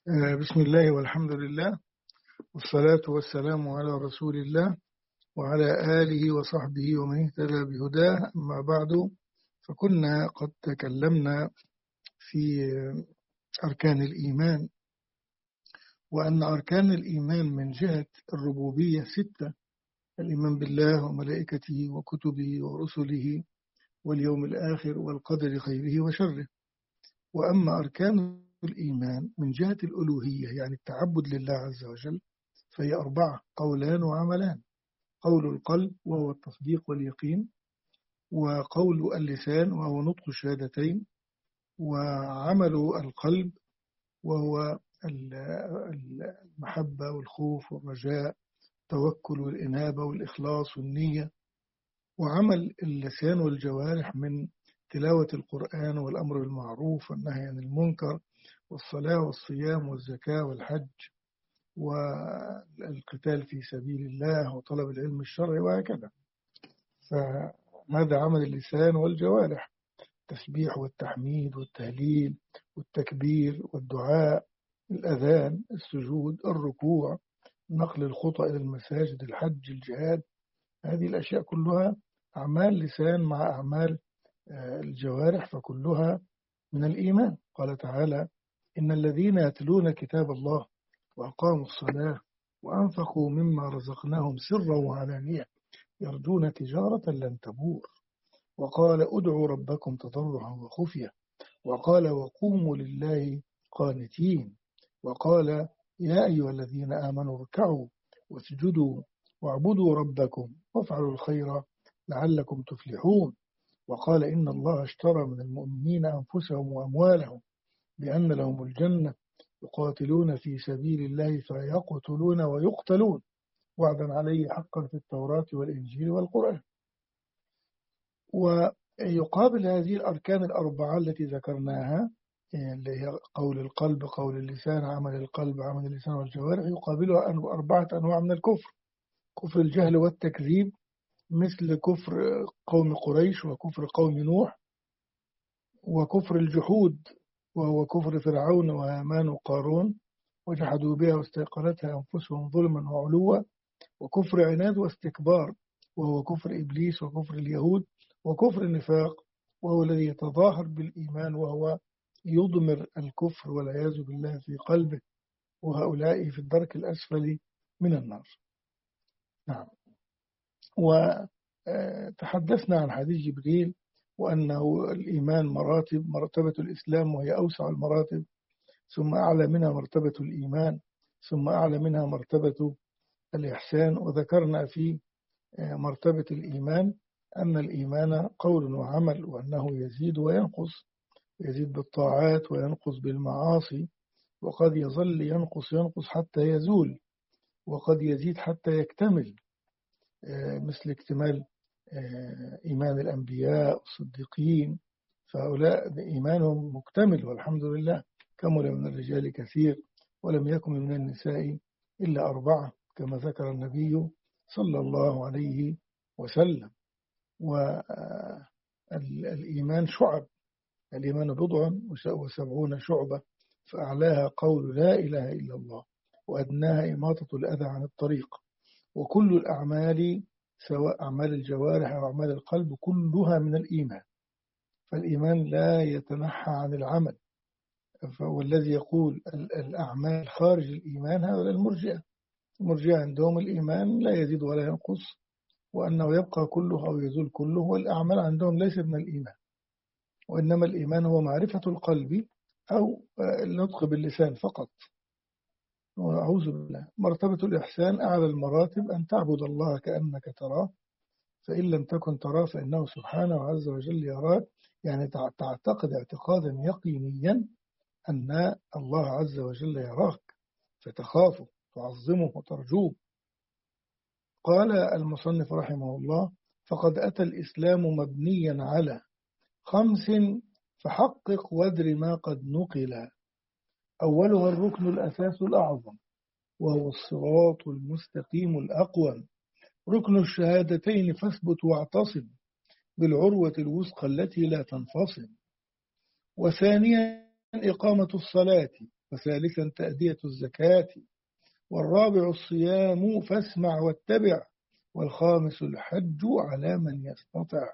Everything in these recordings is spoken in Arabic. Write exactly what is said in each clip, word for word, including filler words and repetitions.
آه، بسم الله والحمد لله، والصلاة والسلام على رسول الله وعلى آله وصحبه ومن اهتدى بهداه. أما بعد، فكنا قد تكلمنا في آه، أركان الإيمان، وأن أركان الإيمان من جهة الربوبية ستة: الإيمان بالله وملائكته وكتبه ورسله واليوم الآخر والقدر خيره وشره. وأما أركان الإيمان من جهة الألوهية، يعني التعبد لله عز وجل، فهي أربعة: قولان وعملان. قول القلب وهو التصديق واليقين، وقول اللسان وهو نطق الشهادتين، وعمل القلب وهو المحبة والخوف والرجاء، التوكل والإنابة والإخلاص والنية، وعمل اللسان والجوارح من تلاوة القرآن والأمر بالمعروف والنهي عن المنكر والصلاة والصيام والزكاة والحج والقتال في سبيل الله وطلب العلم الشرعي وهكذا. فهذا عمل اللسان والجوارح: التسبيح والتحميد والتهليل والتكبير والدعاء، الأذان، السجود، الركوع، نقل الخطى إلى المساجد، الحج، الجهاد. هذه الأشياء كلها أعمال لسان مع أعمال الجوارح، فكلها من الإيمان. قال تعالى: إن الذين يتلون كتاب الله وأقاموا الصلاة وأنفقوا مما رزقناهم سرا وعلانية يرجون تجارة لن تبور. وقال: ادعوا ربكم تضرعا وخفية. وقال: وقوموا لله قانتين. وقال: يا أيها الذين آمنوا اركعوا واسجدوا واعبدوا ربكم وافعلوا الخير لعلكم تفلحون. وقال: إن الله اشترى من المؤمنين أنفسهم وأموالهم بأن لهم الجنة يقاتلون في سبيل الله فيقتلون ويقتلون وعدا عليه حقا في التوراة والإنجيل والقرآن. ويقابل هذه الأركان الأربعة التي ذكرناها، اللي هي قول القلب، قول اللسان، عمل القلب، عمل اللسان والجوارح، يقابلها أربعة أنواع من الكفر: كفر الجهل والتكذيب، مثل كفر قوم قريش وكفر قوم نوح، وكفر الجحود وهو كفر فرعون وهامان وقارون، وجحدوا بها واستيقنتها أنفسهم ظلما وعلوا، وكفر عناد واستكبار وهو كفر إبليس وكفر اليهود، وكفر النفاق وهو الذي يتظاهر بالإيمان وهو يضمر الكفر والعياذ بالله في قلبه، وهؤلاء في الدرك الأسفل من النار. نعم. وتحدثنا عن حديث جبريل، وأنه الإيمان مراتب: مرتبة الإسلام وهي أوسع المراتب، ثم أعلى منها مرتبة الإيمان، ثم أعلى منها مرتبة الإحسان. وذكرنا في مرتبة الإيمان أن الإيمان قول وعمل، وأنه يزيد وينقص، يزيد بالطاعات وينقص بالمعاصي، وقد يظل ينقص ينقص حتى يزول، وقد يزيد حتى يكتمل، مثل اكتمال إيمان الأنبياء والصديقين، فهؤلاء إيمانهم مكتمل والحمد لله. كمل من الرجال كثير ولم يكن من النساء إلا أربعة، كما ذكر النبي صلى الله عليه وسلم. والإيمان شعب: الإيمان بضع وسبعون شعبة، فأعلاها قول لا إله إلا الله، وأدناها إماطة الأذى عن الطريق. وكل الأعمال سواء أعمال الجوارح أو أعمال القلب كلها من الإيمان، فالإيمان لا يتنحى عن العمل. والذي يقول الأعمال خارج الإيمان هذا المرجئة. المرجئة عندهم الإيمان لا يزيد ولا ينقص، وأنه يبقى كله أو يزول كله، والأعمال عندهم ليست من الإيمان، وإنما الإيمان هو معرفة القلب أو النطق باللسان فقط. أعوذ بالله. مرتبة الإحسان أعلى المراتب: أن تعبد الله كأنك تراه، فإن لم تكن تراه فإنه سبحانه عز وجل يراك، يعني تعتقد اعتقادا يقينيا أن الله عز وجل يراك، فتخافه تعظمه وترجوه. قال المصنف رحمه الله: فقد أتى الإسلام مبنيا على خمس فحقق وادر ما قد نقل. أولها الركن الأساس الأعظم، وهو الصراط المستقيم الأقوم، ركن الشهادتين فاثبت واعتصم بالعروة الوثقى التي لا تنفصل. وثانيا إقامة الصلاة وثالثا تأدية الزكاة، والرابع الصيام فاسمع واتبع، والخامس الحج على من يستطع.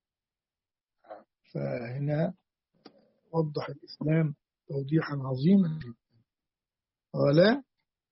فهنا وضح الإسلام توضيحا عظيما. قال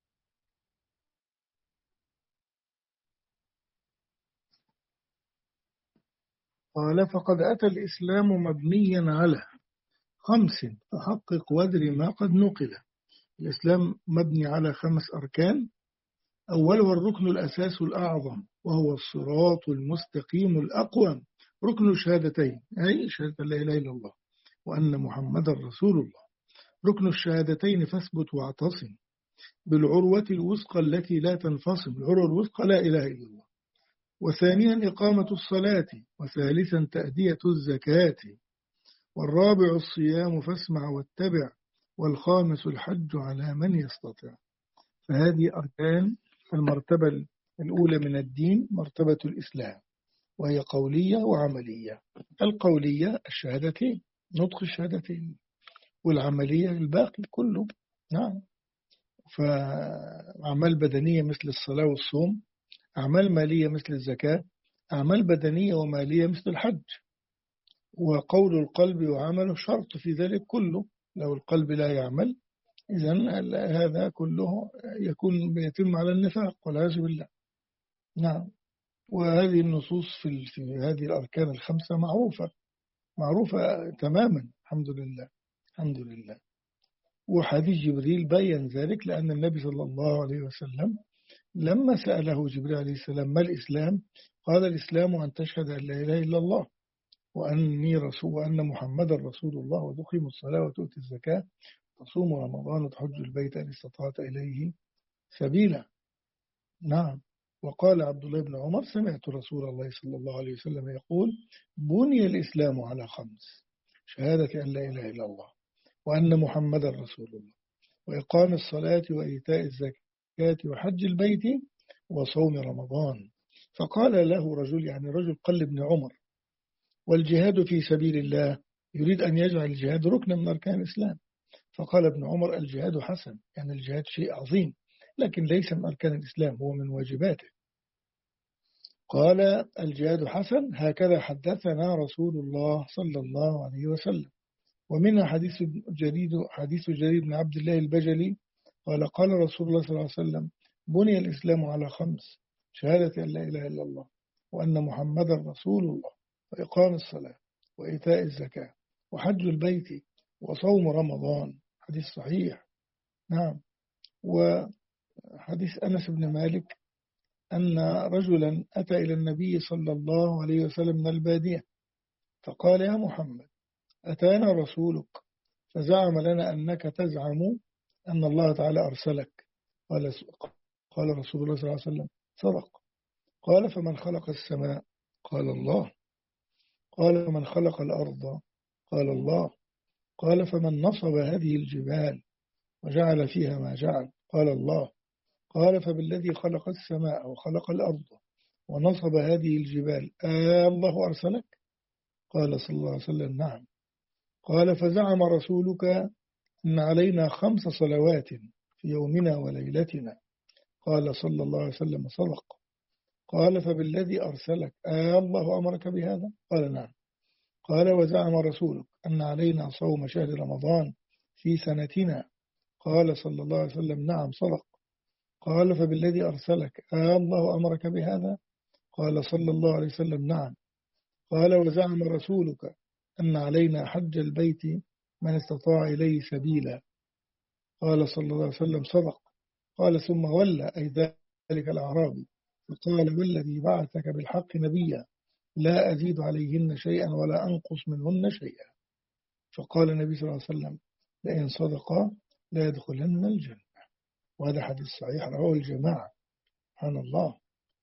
قال فقد أتى الإسلام مبنيا على خمس، فحقق وادر ما قد نقل. الإسلام مبني على خمس أركان. أولها الركن الأساس الأعظم، وهو الصراط المستقيم الأقوم، ركن الشهادتين، أي شهادة لا إله إلا الله وأن محمد رسول الله. ركن الشهادتين فاثبت واعتصم بالعروة الوثقى التي لا تنفصم، العروة الوثقى لا إله إلا الله. وثانيا إقامة الصلاة، وثالثا تأدية الزكاة، والرابع الصيام فاسمع واتبع، والخامس الحج على من يستطيع. فهذه أركان المرتبة الأولى من الدين، مرتبة الإسلام، وهي قولية وعملية. القولية الشهادتين، نطق الشهادتين، والعملية الباقي كله. نعم. فأعمال بدنية مثل الصلاة والصوم، أعمال مالية مثل الزكاة، أعمال بدنية ومالية مثل الحج. وقول القلب وعمله شرط في ذلك كله. لو القلب لا يعمل إذن هذا كله يكون يتم على النفاق والعياذ بالله. نعم. وهذه النصوص في, في هذه الأركان الخمسة معروفة معروفة تماما. الحمد لله الحمد لله. وحديث جبريل بيّن ذلك، لأن النبي صلى الله عليه وسلم لما سأله جبريل عليه السلام ما الإسلام، قال الإسلام أن تشهد أن لا إله إلا الله وأني رسول وأن محمد رسول الله، وتقيم الصلاة وتؤتي الزكاة تصوم رمضان وتحج البيت إن استطعت إليه سبيلا. نعم. وقال عبد الله بن عمر سمعت رسول الله صلى الله عليه وسلم يقول بني الإسلام على خمس: شهادة أن لا إله إلا الله وأن محمد رسول الله وإقام الصلاة وإيتاء الزكاة وحج البيت وصوم رمضان. فقال له رجل، يعني رجل قال ابن عمر: والجهاد في سبيل الله، يريد أن يجعل الجهاد ركنا من أركان الإسلام. فقال ابن عمر: الجهاد حسن، يعني الجهاد شيء عظيم، لكن ليس من أركان الإسلام، هو من واجباته. قال: الجهاد حسن، هكذا حدثنا رسول الله صلى الله عليه وسلم. ومنها حديث جريد حديث جرير بن عبد الله البجلي قال: قال رسول الله صلى الله عليه وسلم: بني الإسلام على خمس: شهادة أن لا إله إلا الله وأن محمد رسول الله وإقام الصلاة وإيتاء الزكاة وحج البيت وصوم رمضان. حديث صحيح. نعم. وحديث أنس بن مالك أن رجلا أتى إلى النبي صلى الله عليه وسلم من البادية فقال: يا محمد، أتانا رسولك فزعم لنا أنك تزعم أن الله تعالى أرسلك. قال قال رسول الله صلى الله عليه وسلم: صدق. قال: فمن خلق السماء؟ قال: الله. قال: فمن خلق الأرض؟ قال: الله. قال: فمن نصب هذه الجبال وجعل فيها ما جعل؟ قال: الله. قال: فبالذي خلق السماء وخلق الأرض ونصب هذه الجبال آه الله أرسلك؟ قال صلى الله عليه وسلم: نعم. قال: فزعم رسولك أن علينا خمس صلوات في يومنا وليلتنا؟ قال صلى الله عليه وسلم: صدق. قال: فبالذي أرسلك آه الله أمرك بهذا؟ قال: نعم. قال: وزعم رسولك أن علينا صوم شهر رمضان في سنتنا؟ قال صلى الله عليه وسلم: نعم، صدق. قال: فبالذي أرسلك آه الله أمرك بهذا؟ قال صلى الله عليه وسلم: نعم. قال: وزعم رسولك أن علينا حج البيت من استطاع إليه سبيلا؟ قال صلى الله عليه وسلم: صدق. قال: ثم ولى، أي ذلك الأعرابي، فقال: والذي بعثك بالحق نبيا لا أزيد عليهن شيئا ولا أنقص منهن شيئا. فقال النبي صلى الله عليه وسلم: لئن صدقا لا يدخلن الجنة. وهذا حديث صحيح رواه الجماعة. سبحان الله.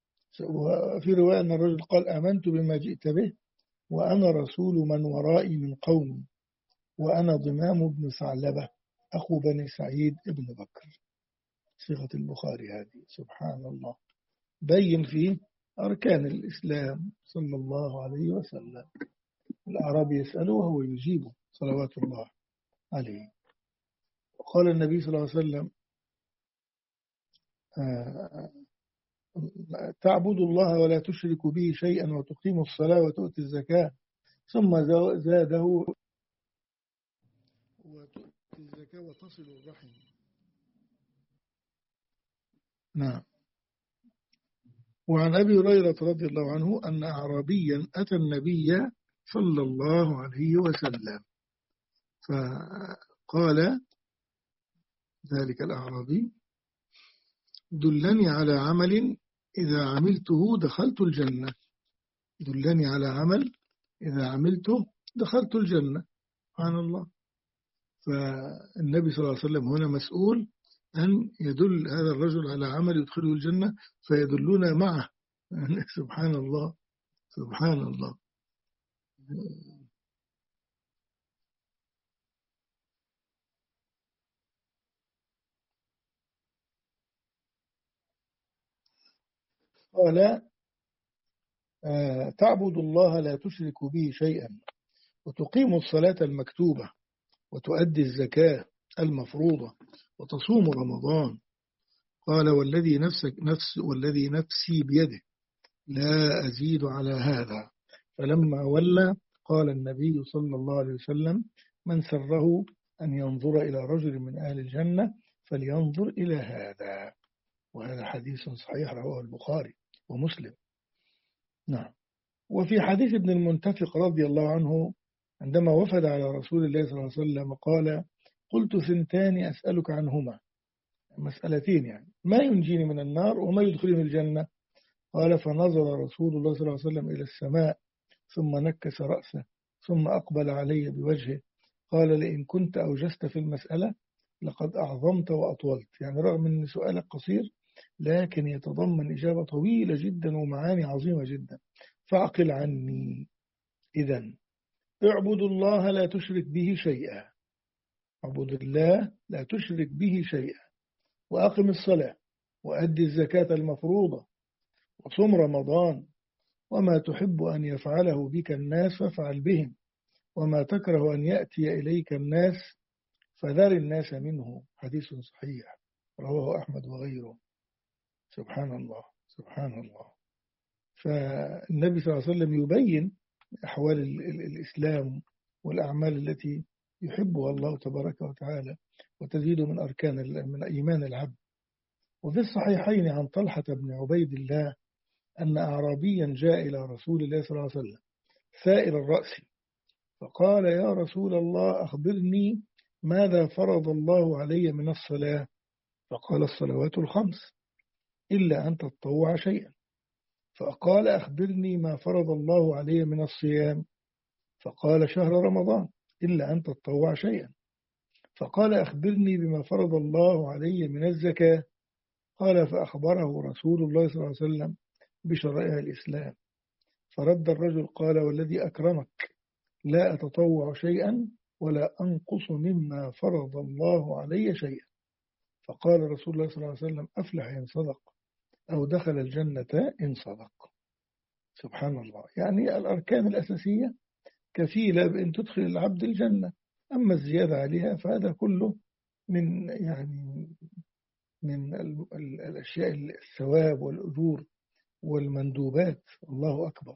وفي رواية أن الرجل قال: آمنت بما جئت به وأنا رسول من ورائي من قومي وأنا ضمام بن ثعلبة أخو بني سعيد ابن بكر. صيغة البخاري هذه. سبحان الله. بين فيه أركان الإسلام صلى الله عليه وسلم. الأعرابي يسأله وهو يجيبه صلوات الله عليه. وقال النبي صلى الله عليه وسلم تعبدوا الله ولا تشركوا به شيئا وتقيموا الصلاة وتؤتي الزكاة، ثم زاده وتؤتي الزكاة وتصل الرحم. نعم. وعن أبي هريرة رضي الله عنه أن أعرابيا أتى النبي صلى الله عليه وسلم فقال ذلك الأعرابي دلني على عمل إذا عملته دخلت الجنة. دلني على عمل إذا عملته دخلت الجنة. سبحان الله. فالنبي صلى الله عليه وسلم هنا مسؤول أن يدل هذا الرجل على عمل يدخله الجنة فيدلنا معه. سبحان الله سبحان الله. قال آه تعبد الله لا تشرك به شيئا وتقيم الصلاة المكتوبة وتؤدي الزكاة المفروضة وتصوم رمضان. قال والذي نفسك نفس والذي نفسي بيده لا أزيد على هذا. فلما ولى قال النبي صلى الله عليه وسلم من سره أن ينظر إلى رجل من أهل الجنة فلينظر إلى هذا. وهذا حديث صحيح رواه البخاري ومسلم. نعم. وفي حديث ابن المنتفق رضي الله عنه عندما وفد على رسول الله صلى الله عليه وسلم قال قلت ثنتان أسألك عنهما، مسألتين يعني، ما ينجيني من النار وما يدخلني الجنة. قال فنظر رسول الله صلى الله عليه وسلم إلى السماء ثم نكس رأسه ثم أقبل علي بوجهه قال لئن كنت أوجست في المسألة لقد أعظمت وأطولت. يعني رغم أن سؤالك قصير لكن يتضمن إجابة طويلة جدا ومعاني عظيمة جدا. فأعقل عني. إذن اعبد الله لا تشرك به شيئا. اعبد الله لا تشرك به شيئا وأقم الصلاة وأدي الزكاة المفروضة وصم رمضان وما تحب أن يفعله بك الناس فافعل بهم وما تكره أن يأتي إليك الناس فذر الناس منه. حديث صحيح رواه أحمد وغيره. سبحان الله سبحان الله. فالنبي صلى الله عليه وسلم يبين أحوال الإسلام والأعمال التي يحبها الله تبارك وتعالى وتزيد من أركان من إيمان العبد. وفي الصحيحين عن طلحة بن عبيد الله أن أعرابيا جاء إلى رسول الله صلى الله عليه وسلم سائر الرأس فقال يا رسول الله أخبرني ماذا فرض الله علي من الصلاة؟ فقال الصلوات الخمس إلا أن تتطوع شيئا. فقال أخبرني ما فرض الله علي من الصيام؟ فقال شهر رمضان إلا أن تتطوع شيئا. فقال أخبرني بما فرض الله علي من الزكاة؟ قال فأخبره رسول الله صلى الله عليه وسلم بشرائع الإسلام. فرد الرجل قال والذي أكرمك لا أتطوع شيئا ولا أنقص مما فرض الله علي شيئا. فقال رسول الله صلى الله عليه وسلم أفلح إن صدق أو دخل الجنة إن صدق. سبحان الله. يعني الأركان الأساسية كفيلة بأن تدخل العبد الجنة، أما الزيادة عليها فهذا كله من يعني من الأشياء الثواب والأجور والمندوبات. الله أكبر.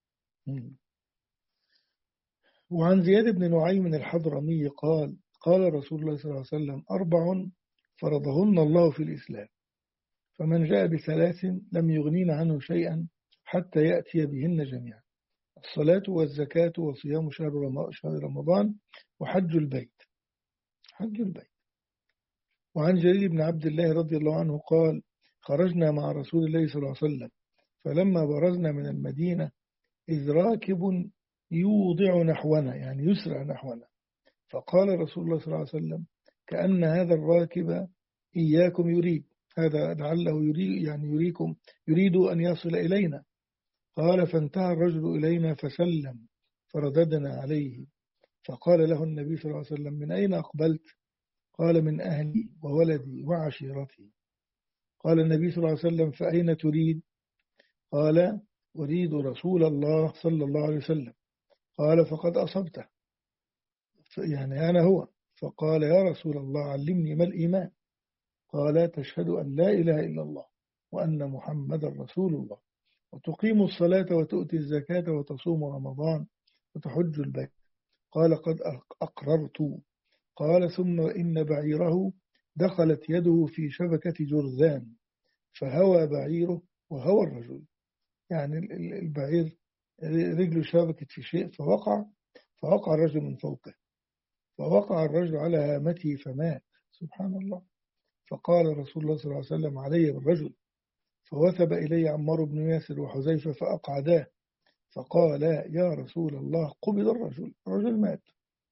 وعن زياد بن نعيم الحضرمي قال قال رسول الله صلى الله عليه وسلم أربع فرضهن الله في الإسلام فمن جاء بثلاث لم يغنين عنه شيئا حتى يأتي بهن جميعا: الصلاة والزكاة وصيام شهر رمضان وحج البيت. حج البيت. وعن جرير بن عبد الله رضي الله عنه قال خرجنا مع رسول الله صلى الله عليه وسلم فلما برزنا من المدينة إذ راكب يوضع نحونا يعني يسرع نحونا فقال رسول الله صلى الله عليه وسلم كأن هذا الراكب إياكم يريد هذا لعله يريد يعني يريكم يريد أن يصل إلينا. قال فانتهى الرجل إلينا فسلم فرددنا عليه فقال له النبي صلى الله عليه وسلم من أين أقبلت؟ قال من أهلي وولدي وعشيرتي. قال النبي صلى الله عليه وسلم فأين تريد؟ قال أريد رسول الله صلى الله عليه وسلم. قال فقد أصبته يعني أنا هو. فقال يا رسول الله علمني ما الإيمان؟ قال تشهد أن لا إله إلا الله وأن محمد رسول الله وتقيم الصلاة وتؤتي الزكاة وتصوم رمضان وتحج البيت. قال قد أقررت. قال ثم إن بعيره دخلت يده في شبكة جرذان فهوى بعيره وهوى الرجل، يعني البعير رجله شبكت في شيء فوقع فوقع الرجل من فوقه، فوقع الرجل على هامته فمات. سبحان الله. فقال رسول الله صلى الله عليه وسلم علي بالرجل، فوثب إلي عمار بن ياسر وحذيفة فأقعداه، فقال يا رسول الله قبض الرجل، الرجل مات.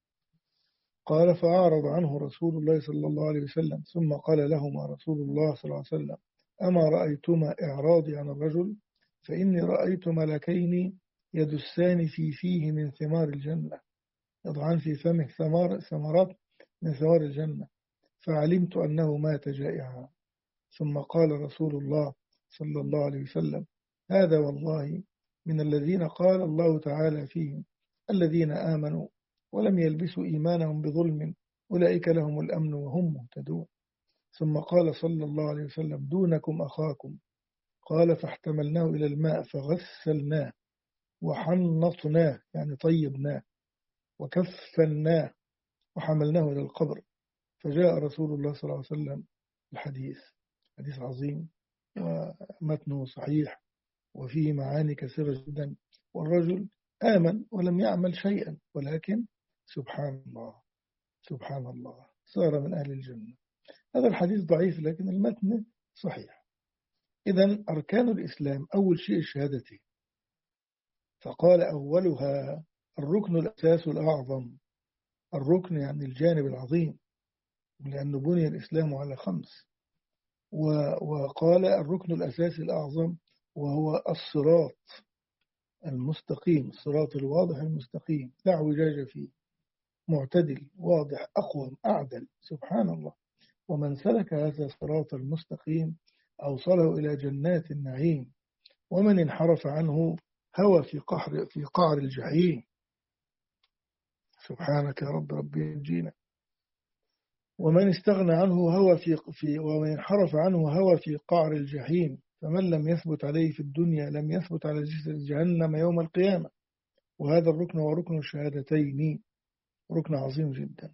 قال فأعرض عنه رسول الله صلى الله عليه وسلم ثم قال لهما رسول الله صلى الله عليه وسلم أما رأيتما إعراضي عن الرجل فإني رأيت ملكين يدسان في فيه من ثمار الجنة، يضعان في فمه ثمار ثمرات من ثمار الجنة، فعلمت أنه مات جائعا. ثم قال رسول الله صلى الله عليه وسلم هذا والله من الذين قال الله تعالى فيهم الذين آمنوا ولم يلبسوا إيمانهم بظلم أولئك لهم الأمن وهم مهتدون. ثم قال صلى الله عليه وسلم دونكم أخاكم. قال فاحتملناه إلى الماء فغسلناه وحنطناه يعني طيبناه وكفناه وحملناه إلى القبر. فجاء رسول الله صلى الله عليه وسلم الحديث، حديث عظيم ومتنه صحيح وفيه معاني كثيرة جدا. والرجل آمن ولم يعمل شيئا ولكن سبحان الله سبحان الله صار من أهل الجنة. هذا الحديث ضعيف لكن المتن صحيح. إذن أركان الإسلام أول شيء الشهادتين، فقال أولها الركن الأساس الأعظم. الركن يعني الجانب العظيم، لأنه بني الإسلام على خمس. وقال الركن الأساسي الأعظم وهو الصراط المستقيم، الصراط الواضح المستقيم لا اعوجاج فيه، معتدل واضح أقوم أعدل. سبحان الله. ومن سلك هذا الصراط المستقيم أوصله إلى جنات النعيم، ومن انحرف عنه هوى في قحر في قعر الجحيم. سبحانك يا رب ربي ينجينا. ومن استغنى عنه هوى في في ومن انحرف عنه هوى في قعر الجحيم. فمن لم يثبت عليه في الدنيا لم يثبت على جهنم يوم القيامة. وهذا الركن هو ركن الشهادتين، ركن عظيم جدا.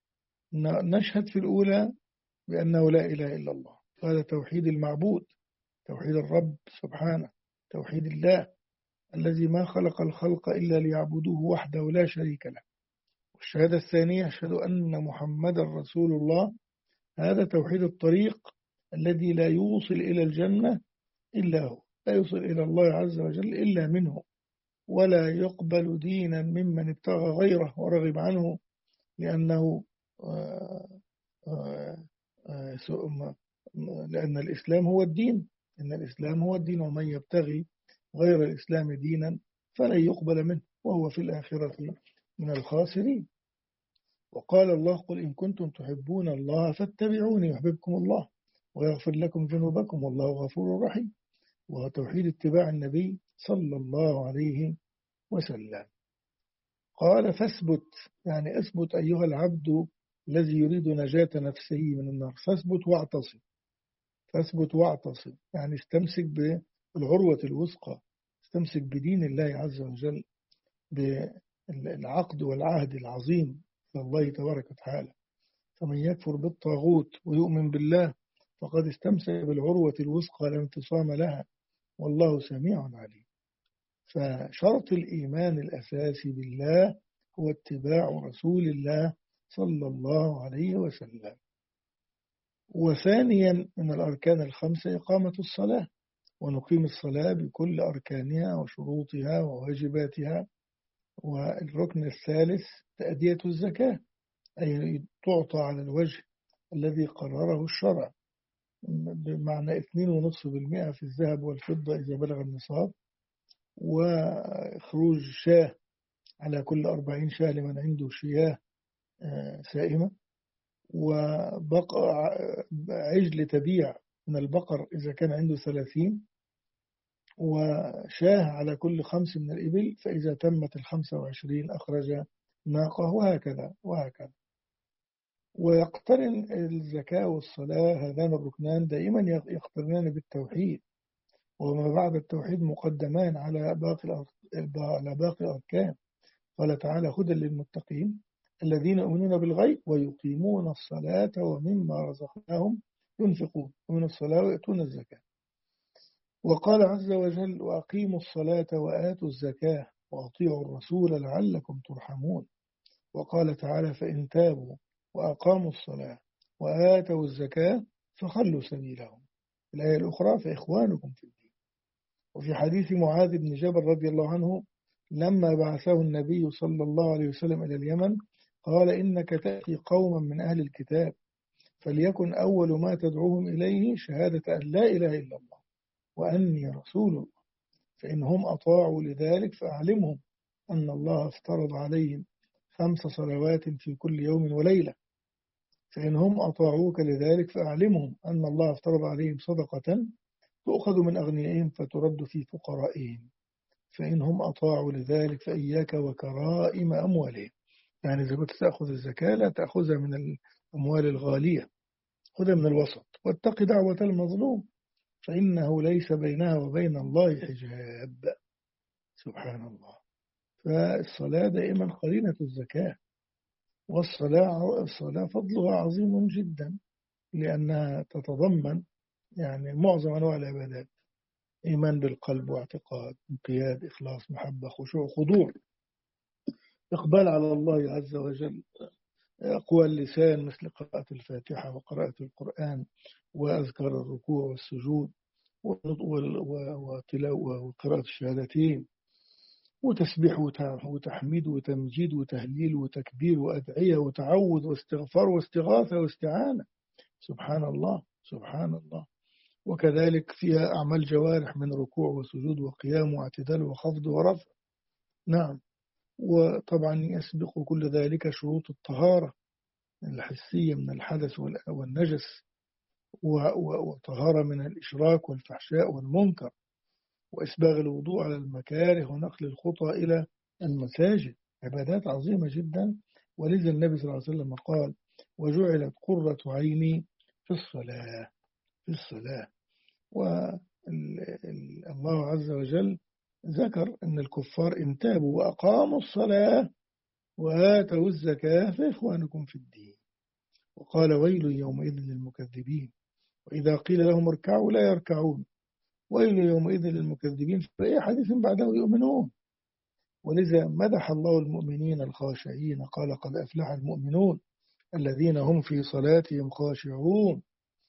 نشهد في الأولى بأنه لا إله إلا الله، هذا توحيد المعبود، توحيد الرب سبحانه، توحيد الله الذي ما خلق الخلق إلا ليعبدوه وحده لا شريك له. والشهادة الثانية أشهد أن محمد رسول الله، هذا توحيد الطريق الذي لا يوصل إلى الجنة إلا هو، لا يوصل إلى الله عز وجل إلا منه، ولا يقبل دينا ممن ابتغى غيره ورغب عنه، لأنه آآ آآ آآ لأن الإسلام هو الدين، إن الإسلام هو الدين، ومن يبتغي غير الإسلام دينا فلن يقبل منه وهو في الآخرة من الخاسرين. وقال الله قل إن كنتم تحبون الله فاتبعوني يحببكم الله ويغفر لكم ذنوبكم والله غفور رحيم. وهو توحيد اتباع النبي صلى الله عليه وسلم. قال فاثبت، يعني اثبت أيها العبد الذي يريد نجاة نفسه من النار، فاثبت واعتصم. فاثبت واعتصم يعني استمسك بالعروة الوثقى، استمسك بدين الله عز وجل، بالعقد والعهد العظيم لله تبارك وتعالى. فمن يكفر بالطاغوت ويؤمن بالله فقد استمسك بالعروة الوثقى لا انفصام لها والله سميع عليم. فشرط الإيمان الأساسي بالله هو اتباع رسول الله صلى الله عليه وسلم. وثانيا من الأركان الخمسة إقامة الصلاة، ونقيم الصلاة بكل أركانها وشروطها وواجباتها. والركن الثالث تأدية الزكاة، أي تعطى على الوجه الذي قرره الشرع، بمعنى اثنين ونصف بالمئة في الذهب والفضة إذا بلغ النصاب، وخروج شاه على كل أربعين شاه لمن عنده شياه سائمة، وبقى عجل تبيع من البقر إذا كان عنده ثلاثين، وشاه على كل خمس من الإبل، فإذا تمت الخمسة وعشرين أخرج ناقة، وهكذا وهكذا. ويقترن الزكاة والصلاة هذان الركنان دائما يقترنان بالتوحيد، وما بعد التوحيد مقدمان على باقي على باقي الأركان. قال تعالى: هدى للمتقين الذين يؤمنون بالغيب ويقيمون الصلاة ومما رزقناهم ينفقون ومن الصلاة ويأتون الزكاة. وقال عز وجل: وأقيموا الصلاة وآتوا الزكاة وأطيعوا الرسول لعلكم ترحمون. وقال تعالى: فإن تابوا وأقاموا الصلاة وآتوا الزكاة فخلوا سبيلهم. الآية الأخرى: فإخوانكم في الدين. وفي حديث معاذ بن جبل رضي الله عنه لما بعثه النبي صلى الله عليه وسلم إلى اليمن قال: إنك تأتي قوما من أهل الكتاب فليكن أول ما تدعوهم إليه شهادة أن لا إله إلا الله وأني رسول الله، فإنهم أطاعوا لذلك فأعلمهم أن الله افترض عليهم خمس صلوات في كل يوم وليلة، فإنهم أطاعوك لذلك فأعلمهم أن الله افترض عليهم صدقة تؤخذ من أغنيائهم فترد في فقرائهم، فإنهم أطاعوا لذلك فإياك وكرائم أموالهم. يعني إذا كنت تأخذ الزكاة لا تأخذها من الأموال الغالية، خذها من الوسط. واتق دعوة المظلوم فإنه ليس بينها وبين الله حجاب. سبحان الله. فالصلاة دائما قرينة الزكاة، والصلاة الصلاة فضلها عظيم جدا لأنها تتضمن يعني معظم أنواع العبادات: إيمان بالقلب واعتقاد، انقياد، إخلاص، محبة، خشوع، خضوع، إقبال على الله عز وجل، أقوال اللسان مثل قراءة الفاتحة وقراءة القرآن وأذكار الركوع والسجود وقراءة الشهادتين وتسبيح وتحميد وتمجيد وتهليل وتكبير وأدعية وتعوذ واستغفار واستغاثة واستعانة. سبحان الله سبحان الله. وكذلك فيها أعمال جوارح من ركوع وسجود وقيام واعتدال وخفض ورفع. نعم. وطبعا يسبق كل ذلك شروط الطهارة الحسية من الحدث والنجس، وطهارة من الإشراك والفحشاء والمنكر، وإسباغ الوضوء على المكاره ونقل الخطى إلى المساجد. عبادات عظيمة جدا. ولذا النبي صلى الله عليه وسلم قال: وجعلت قرة عيني في الصلاة في الصلاة. والله عز وجل ذكر أن الكفار إن تابوا وأقاموا الصلاة وآتوا الزكاة فإخوانكم في الدين. وقال: ويل يومئذ للمكذبين وإذا قيل لهم اركعوا لا يركعون ويل يومئذ للمكذبين فأي حديث بعده يؤمنون. ولذا مدح الله المؤمنين الخاشعين قال: قد أفلح المؤمنون الذين هم في صلاتهم خاشعون.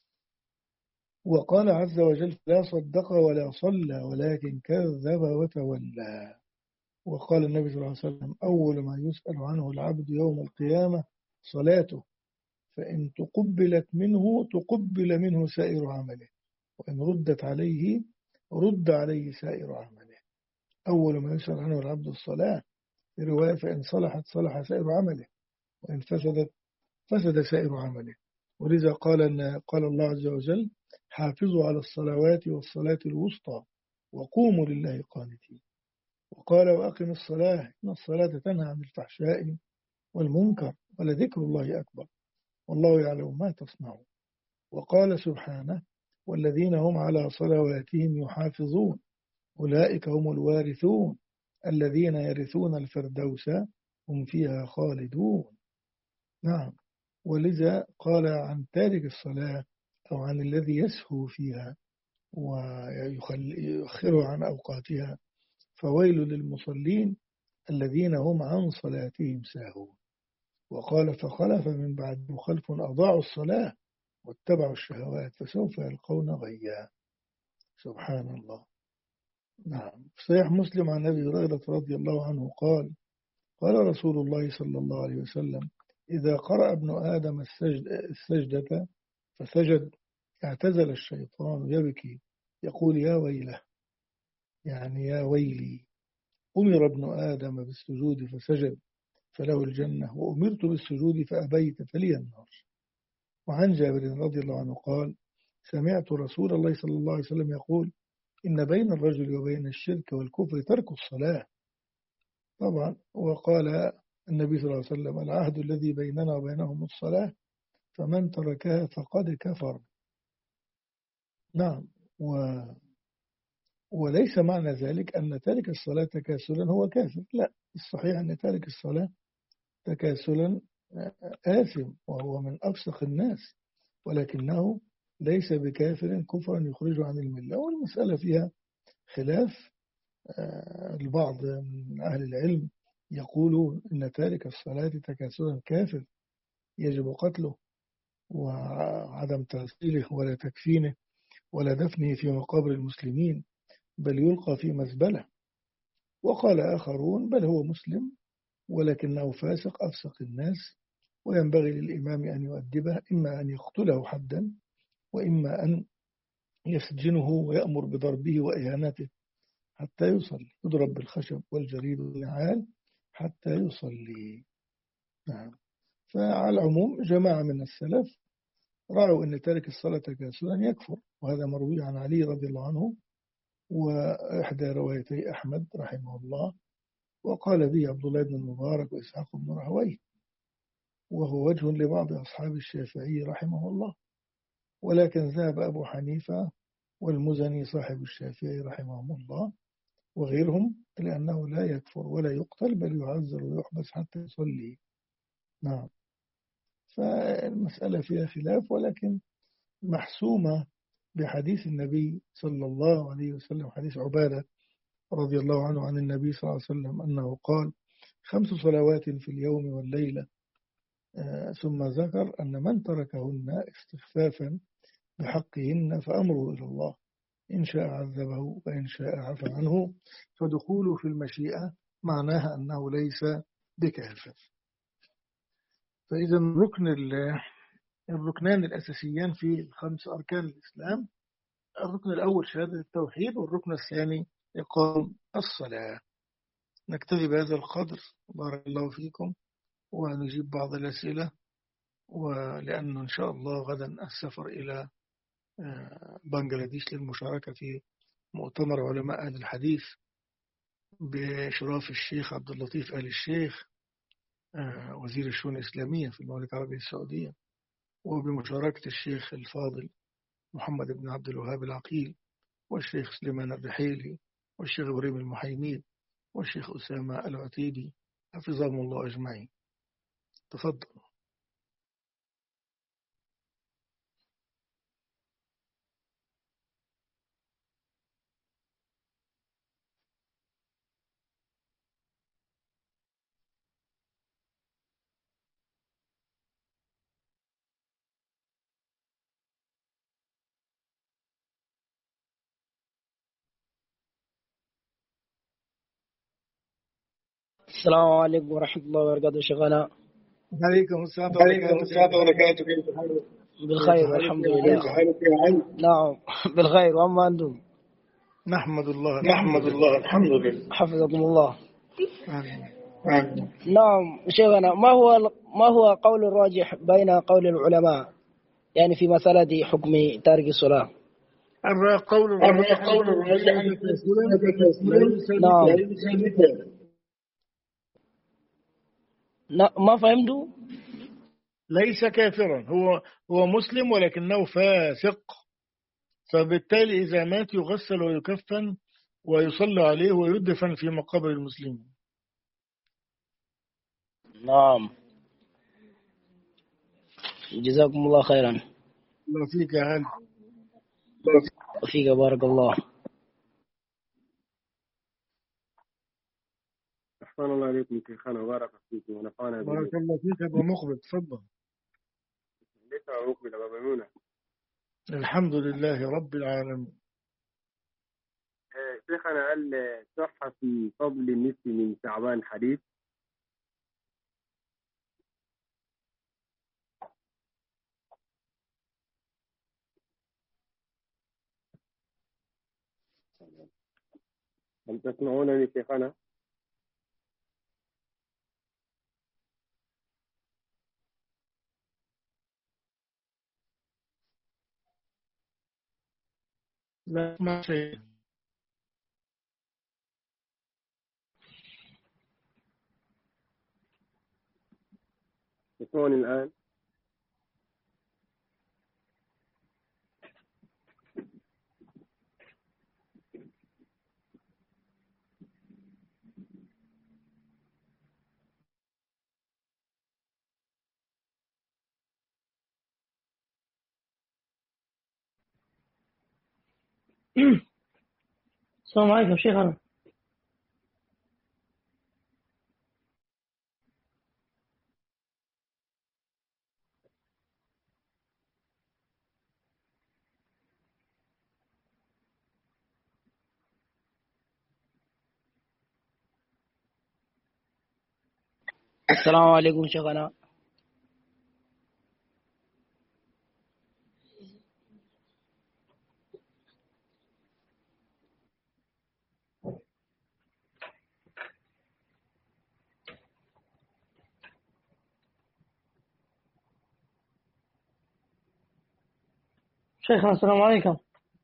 وقال عز وجل: لا صدق ولا صلى ولكن كذب وتولى. وقال النبي صلى الله عليه وسلم: أول ما يسأل عنه العبد يوم القيامة صلاته، فإن تقبلت منه تقبل منه سائر عمله، وإن ردت عليه رد عليه سائر عمله. أول ما يسأل عنه العبد الصلاة، في رواية: فإن صلحت صلح سائر عمله وإن فسدت فسد سائر عمله. ولذا قال أن قال الله عز وجل: حافظوا على الصلوات والصلاة الوسطى وقوموا لله قانتين. وقال: وأقم الصلاة إن الصلاة تنهى عن الفحشاء والمنكر ولذكر الله أكبر والله يعلم ما تصنعون. وقال سبحانه: والذين هم على صلواتهم يحافظون أولئك هم الوارثون الذين يرثون الفردوس هم فيها خالدون. نعم. ولذا قال عن تارك الصلاة أو عن الذي يسهو فيها ويؤخرها عن أوقاتها: فويل للمصلين الذين هم عن صلاتهم ساهون. وقال: فخلف من بعد خلف أضاعوا الصلاة واتبعوا الشهوات فسوف يلقون غيا. سبحان الله. نعم. في صحيح مسلم عن أبي هريرة رضي الله عنه قال: قال رسول الله صلى الله عليه وسلم: إذا قرأ ابن آدم السجد السجدة فسجد اعتزل الشيطان يبكي يقول: يا ويله، يعني يا ويلي، أمر ابن آدم بالسجود فسجد فله الجنة وأمرت بالسجود فأبيت فلي النار. وعن جابر رضي الله عنه قال: سمعت رسول الله صلى الله عليه وسلم يقول: إن بين الرجل وبين الشرك والكفر ترك الصلاة. طبعا. وقال النبي صلى الله عليه وسلم: العهد الذي بيننا وبينهم الصلاة فمن تركها فقد كفر. نعم. و وليس معنى ذلك أن تارك الصلاة تكاسلا هو كافر، لا، الصحيح أن تارك الصلاة تكاسلا آثم وهو من أفسق الناس، ولكنه ليس بكافر كفرا يخرجه عن الملة. والمسألة فيها خلاف. البعض من أهل العلم يقولون أن تارك الصلاة تكاسلا كافر يجب قتله وعدم تغسيله ولا تكفينه ولا دفنه في مقابر المسلمين، بل يلقى في مزبلة. وقال آخرون بل هو مسلم ولكنه فاسق أفسق الناس، وينبغي للإمام أن يؤدبه، إما أن يقتله حدا وإما أن يسجنه ويأمر بضربه وإهانته حتى يصلي، يضرب بالخشب والجريد والنعال حتى يصلي. نعم. فعلى العموم جماعة من السلف رأوا أن تارك الصلاة تكاسلا يكفر، وهذا مروي عن علي رضي الله عنه وإحدى روايتي أحمد رحمه الله، وقال به عبد الله بن المبارك وإسحاق بن راهويه، وهو وجه لبعض أصحاب الشافعي رحمه الله. ولكن ذهب أبو حنيفة والمزني صاحب الشافعي رحمهم الله وغيرهم إلى أنه لا يكفر ولا يقتل، بل يعذر ويحبس حتى يصلي. نعم. فالمسألة فيها خلاف، ولكن محسومة بحديث النبي صلى الله عليه وسلم، حديث عبادة رضي الله عنه عن النبي صلى الله عليه وسلم أنه قال: خمس صلوات في اليوم والليلة. آه ثم ذكر أن من تركهن استخفافا بحقهن فأمره إلى الله، إن شاء عذبه وإن شاء عفى عنه. فدخوله في المشيئة معناها أنه ليس بكافر. فإذا الركن الركنان الأساسيان في خمس أركان الإسلام: الركن الأول شهادة التوحيد، والركن الثاني إقام الصلاة. نكتفي بهذا القدر، بارك الله فيكم، ونجيب بعض الأسئلة، ولأنه إن شاء الله غدا السفر إلى بنغلاديش للمشاركة في مؤتمر علماء أهل الحديث بإشراف الشيخ عبد اللطيف آل الشيخ وزير الشؤون الإسلامية في المملكة العربية السعودية، وبمشاركة الشيخ الفاضل محمد بن عبد الوهاب العقيل، والشيخ سليمان الرحيلي، والشيخ إبراهيم المحيميد، والشيخ أسامة العتيدي، حفظهم الله أجمعين. تفضل. السلام عليكم ورحمة الله وبركاته. شيخنا. عليكم السلام وبركاته. بالخير والحمد لله. نعم بالخير، وأما أنتم؟ نحمد الله نحمد الله الحمد لله. حفظكم الله. آمين. نعم شيخنا، ما هو ما هو قول الراجح بين قول العلماء يعني في مسألة حكم تارك الصلاة؟ القول الراجح قول الراجح نعم. ما فهمتوا؟ ليس كافرا، هو هو مسلم ولكنه فاسق، فبالتالي إذا مات يغسل ويكفن ويصلى عليه ويدفن في مقابر المسلمين. نعم. جزاكم الله خيرا. الله فيك يا هل. وفيك بارك الله. أحسن الله عليكم شيخنا وبارك فيكم ونفعنا بكم. بارك الله فيك يا أبو مقبل، تفضل. ليس مقبل أبا ميمونة. الحمد لله رب العالمين. شيخنا، هل صح في فضل النصف من شعبان حديث؟ هل تسمعونني شيخنا؟ لا ما شيء. تسمعوني الآن؟ السلام عليكم شيخنا. السلام عليكم شيخنا. شيخنا السلام عليكم.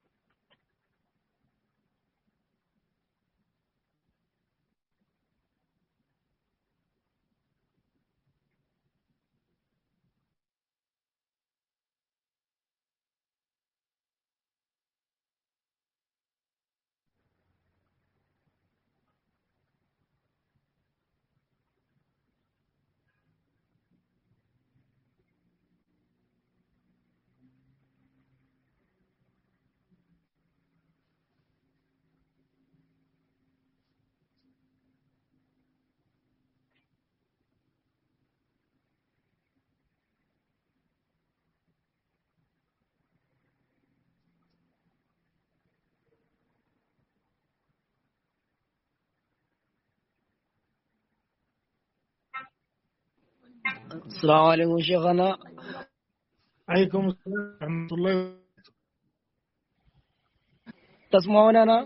السلام عليكم شيخنا. عليكم السلام ورحمة الله. تسمعوننا؟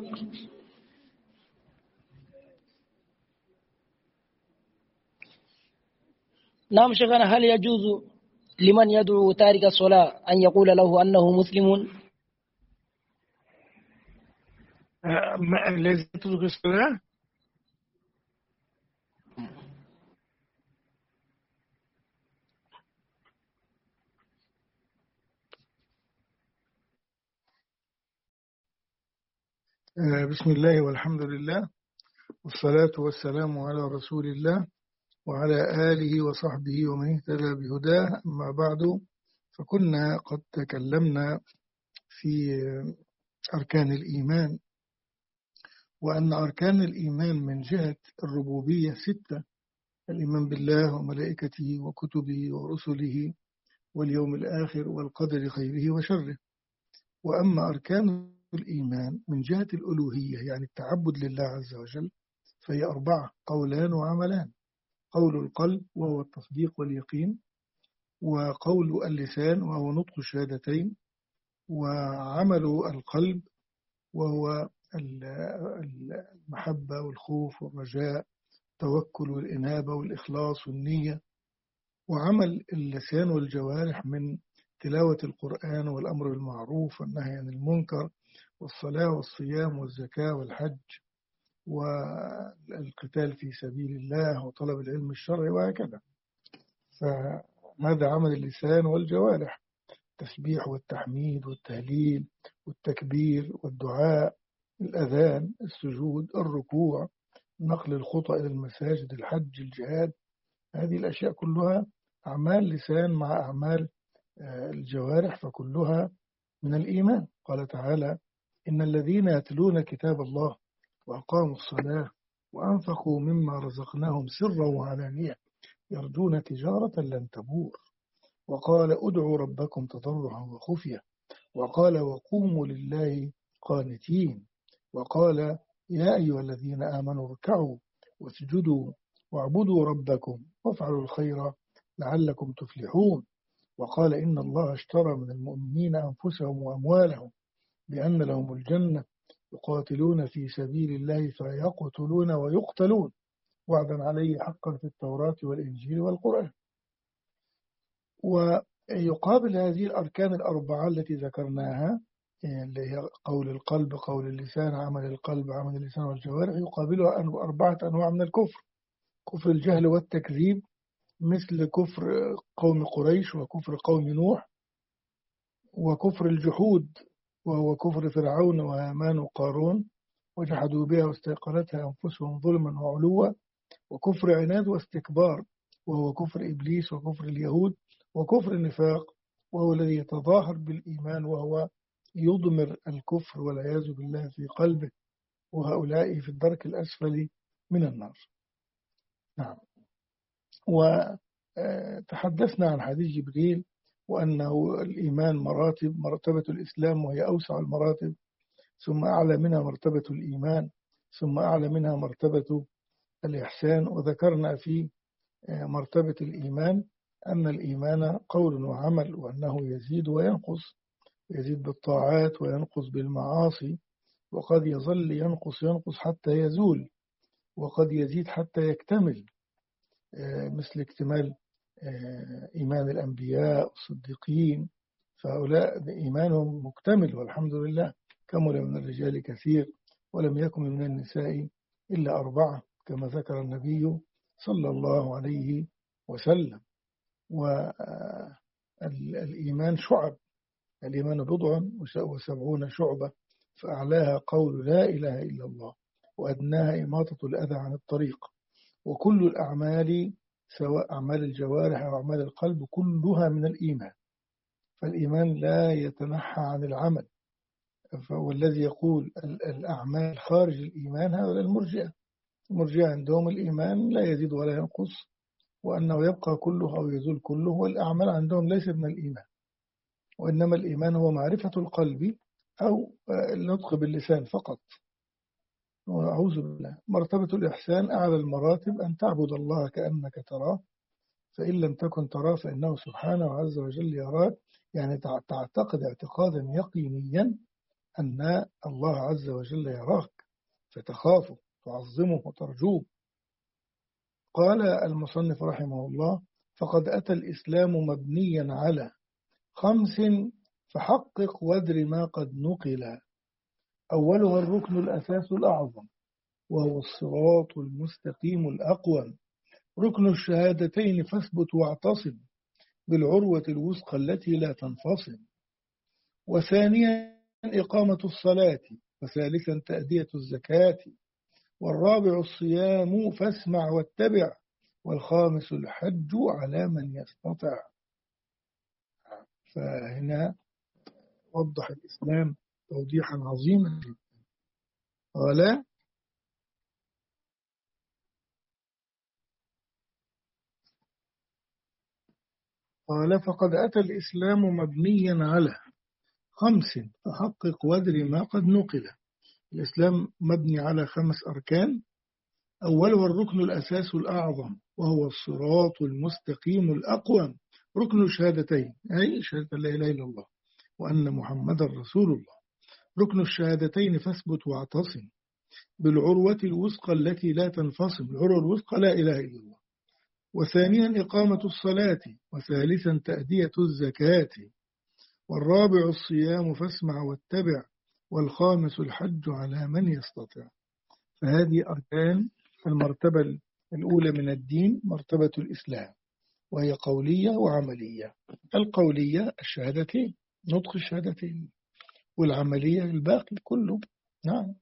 نعم شيخنا. هل يجوز لمن يدعو تارك الصلاة أن يقول له أنه مسلم؟ آه، ما- الذي تترك الصلاة آه، بسم الله والحمد لله والصلاة والسلام على رسول الله وعلى آله وصحبه ومن اهتدى بهداه. أما بعد، فكنا قد تكلمنا في أركان الإيمان، وأن أركان الإيمان من جهة الربوبية ستة: الإيمان بالله وملائكته وكتبه ورسله واليوم الآخر والقدر خيره وشره. وأما أركان الإيمان من جهة الألوهية، يعني التعبد لله عز وجل، فهي أربعة: قولان وعملان. قول القلب وهو التصديق واليقين، وقول اللسان وهو نطق الشهادتين، وعمل القلب وهو المحبة والخوف والرجاء، التوكل والإنابة والإخلاص والنية، وعمل اللسان والجوارح من تلاوة القرآن والأمر بالمعروف والنهي عن المنكر والصلاة والصيام والزكاة والحج والقتال في سبيل الله وطلب العلم الشرعي وهكذا. فهذا عمل اللسان والجوارح: التسبيح والتحميد والتهليل والتكبير والدعاء، الأذان، السجود، الركوع، نقل الخطى إلى المساجد، الحج، الجهاد. هذه الأشياء كلها أعمال لسان مع أعمال الجوارح، فكلها من الإيمان. قال تعالى: إن الذين يتلون كتاب الله وأقاموا الصلاة وأنفقوا مما رزقناهم سرا وعلانية يرجون تجارة لن تبور. وقال: ادعوا ربكم تضرعا وخفية. وقال: وقوموا لله قانتين. وقال: يا أيها الذين آمنوا اركعوا واسجدوا واعبدوا ربكم وافعلوا الخير لعلكم تفلحون. وقال: إن الله اشترى من المؤمنين أنفسهم وأموالهم بأن لهم الجنة يقاتلون في سبيل الله فيقتلون ويقتلون وعدا عليه حقا في التوراة والإنجيل والقرآن. ويقابل هذه الأركان الأربعة التي ذكرناها، اللي هي قول القلب، قول اللسان، عمل القلب، عمل اللسان والجوارح، يقابلها أربعة أنواع من الكفر: كفر الجهل والتكذيب، مثل كفر قوم قريش وكفر قوم نوح، وكفر الجحود وهو كفر فرعون وهامان وقارون وجحدوا بها واستيقنتها أنفسهم ظلما وعلوا، وكفر عناد واستكبار وهو كفر إبليس وكفر اليهود، وكفر النفاق وهو الذي يتظاهر بالإيمان وهو يضمر الكفر والعياذ بالله في قلبه، وهؤلاء في الدرك الأسفل من النار. نعم. وتحدثنا عن حديث جبريل وأنه الإيمان مراتب، مرتبة الإسلام وهي أوسع المراتب، ثم أعلى منها مرتبة الإيمان، ثم أعلى منها مرتبة الإحسان. وذكرنا في مرتبة الإيمان أن الإيمان قول وعمل، وأنه يزيد وينقص، يزيد بالطاعات وينقص بالمعاصي، وقد يظل ينقص ينقص حتى يزول، وقد يزيد حتى يكتمل، مثل اكتمال إيمان الأنبياء والصديقين، فهؤلاء إيمانهم مكتمل والحمد لله. كمل من الرجال كثير ولم يكن من النساء إلا أربعة كما ذكر النبي صلى الله عليه وسلم. والإيمان شعب، الإيمان بضع وسبعون شعبة، فأعلاها قول لا إله إلا الله، وأدناها إماطة الأذى عن الطريق. وكل الأعمال سواء أعمال الجوارح أو أعمال القلب كلها من الإيمان، فالإيمان لا يتنحى عن العمل. والذي يقول الأعمال خارج الإيمان هذا المرجئة. المرجئة عندهم الإيمان لا يزيد ولا ينقص، وأنه يبقى كله أو يزول كله، والأعمال عندهم ليست من الإيمان، وإنما الإيمان هو معرفة القلب أو النطق باللسان فقط. أعوذ بالله. مرتبة الإحسان أعلى المراتب، أن تعبد الله كأنك تراه، فإن لم تكن تراه فإنه سبحانه عز وجل يراك، يعني تعتقد اعتقادا يقينيا أن الله عز وجل يراك، فتخافه تعظمه وترجوه. قال المصنف رحمه الله: فقد أتى الإسلام مبنيا على خمس فحقق وادر ما قد نقل. أولها الركن الأساس الأعظم، وهو الصراط المستقيم الأقوم، ركن الشهادتين فاثبت واعتصم بالعروة الوثقى التي لا تنفصل. وثانيا إقامة الصلاة، وثالثا تأدية الزكاة، والرابع الصيام فاسمع واتبع، والخامس الحج على من يستطع. فهنا وضح الإسلام توضيحا عظيما. قال: قال فقد أتى الإسلام مبنيا على خمس فحقق وادر ما قد نقل. الإسلام مبني على خمس أركان. أولها الركن الأساس الأعظم، وهو الصراط المستقيم الأقوم، ركن الشهادتين، أي شهادة لا إله إلا الله وأن محمد رسول الله. ركن الشهادتين فاثبت واعتصم بالعروة الوثقى التي لا تنفصم، العروة الوثقى لا إله إلا الله. وثانيا إقامة الصلاة، وثالثا تأدية الزكاة، والرابع الصيام فاسمع واتبع، والخامس الحج على من يستطيع. فهذه أركان المرتبة الأولى من الدين، مرتبة الإسلام، وهي قولية وعملية. القولية الشهادتين، نطق الشهادتين، والعملية الباقي كله. نعم.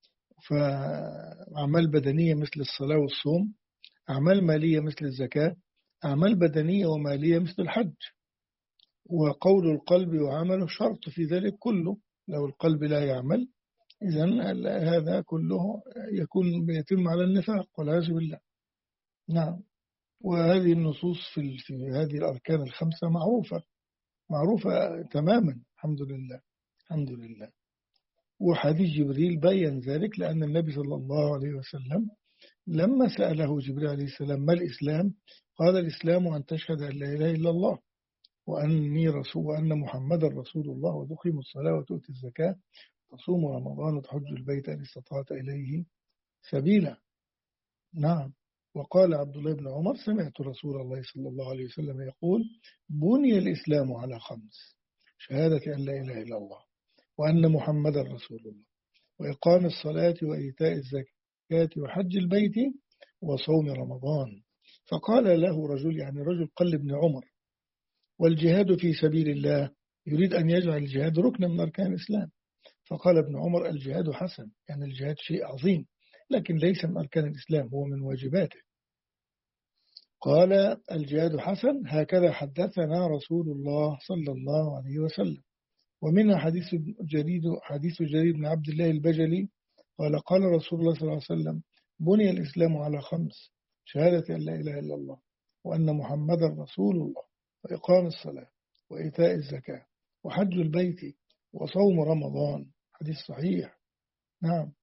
فأعمال بدنية مثل الصلاة والصوم، أعمال مالية مثل الزكاة، أعمال بدنية ومالية مثل الحج. وقول القلب وعمله شرط في ذلك كله. لو القلب لا يعمل إذن هذا كله يكون يتم على النفاق والعياذ بالله. نعم. وهذه النصوص في, في هذه الأركان الخمسة معروفة معروفة تماما. الحمد لله الحمد لله. وحديث جبريل بيّن ذلك، لأن النبي صلى الله عليه وسلم لما سأله جبريل عليه السلام ما الإسلام، قال: الإسلام أن تشهد أن لا إله إلا الله وأني رسول وأن محمد رسول الله، وتقيم الصلاة وتؤتي الزكاة تصوم رمضان وتحج البيت إن استطعت إليه سبيلا. نعم. وقال عبد الله بن عمر: سمعت رسول الله صلى الله عليه وسلم يقول: بني الإسلام على خمس: شهادة أن لا إله إلا الله وأن محمد رسول الله، وإقام الصلاة وإيتاء الزكاة وحج البيت وصوم رمضان. فقال له رجل، يعني رجل قال ابن عمر: والجهاد في سبيل الله، يريد أن يجعل الجهاد ركنا من أركان الإسلام. فقال ابن عمر: الجهاد حسن، يعني الجهاد شيء عظيم، لكن ليس من أركان الإسلام، هو من واجباته. قال: الجهاد حسن، هكذا حدثنا رسول الله صلى الله عليه وسلم. ومنها حديث جريد حديث جرير بن عبد الله البجلي قال قال رسول الله صلى الله عليه وسلم بني الإسلام على خمس: شهادة أن لا إله إلا الله وأن محمدا رسول الله وإقام الصلاة وإيتاء الزكاة وحج البيت وصوم رمضان. حديث صحيح. نعم.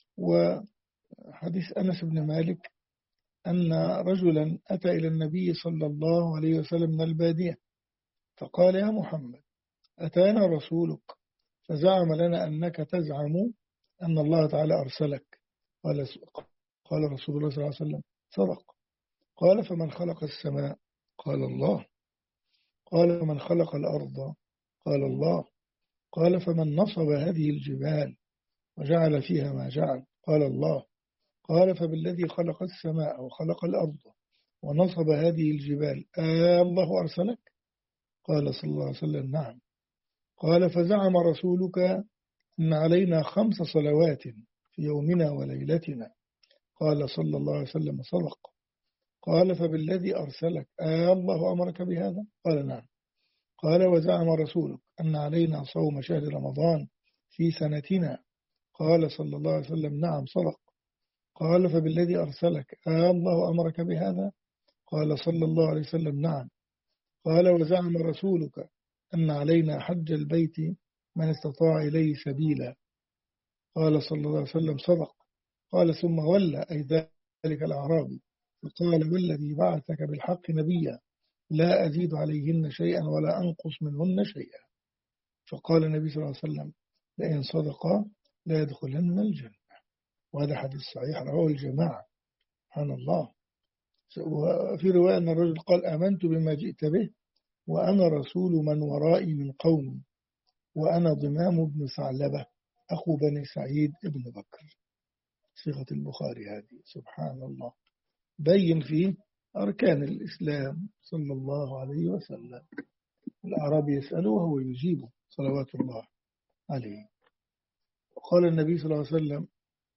وحديث أنس بن مالك أن رجلا أتى إلى النبي صلى الله عليه وسلم من البادية فقال: يا محمد، أتانا رسولك فزعم لنا أنك تزعم أن الله تعالى أرسلك. قال قال رسول الله صلى الله عليه وسلم: صدق. قال: فمن خلق السماء؟ قال: الله. قال: فمن خلق الأرض؟ قال: الله. قال: فمن نصب هذه الجبال وجعل فيها ما جعل؟ قال: الله. قال: فبالذي خلق السماء وخلق الأرض ونصب هذه الجبال آه الله أرسلك؟ قال صلى الله عليه وسلم: نعم. قال: فزعم رسولك أن علينا خمس صلوات في يومنا وليلتنا. قال صلى الله عليه وسلم: صدق. قال: فبالذي أرسلك آه الله أمرك بهذا؟ قال: نعم. قال: وزعم رسولك أن علينا صوم شهر رمضان في سنتنا. قال صلى الله عليه وسلم: نعم، صدق. قال: فبالذي أرسلك آه الله أمرك بهذا؟ قال صلى الله عليه وسلم: نعم. قال: وزعم رسولك أن علينا حج البيت من استطاع إليه سبيلا. قال صلى الله عليه وسلم: صدق. قال: ثم ولى أي ذلك الأعرابي فقال: والذي بعثك بالحق نبيا لا أزيد عليهن شيئا ولا أنقص منهن شيئا. فقال النبي صلى الله عليه وسلم: لئن صدقا لا يدخلن الجنة. وهذا حديث صحيح رواه الجماعة. سبحان الله. وفي رواية أن الرجل قال: آمنت بما جئت به وأنا رسول من ورائي من قومي وأنا ضمام بن ثعلبة أخو بني سعيد ابن بكر. صيغة البخاري هذه. سبحان الله. بين فيه أركان الإسلام صلى الله عليه وسلم. الأعرابي يسأله وهو يجيبه صلوات الله عليه. وقال النبي صلى الله عليه وسلم: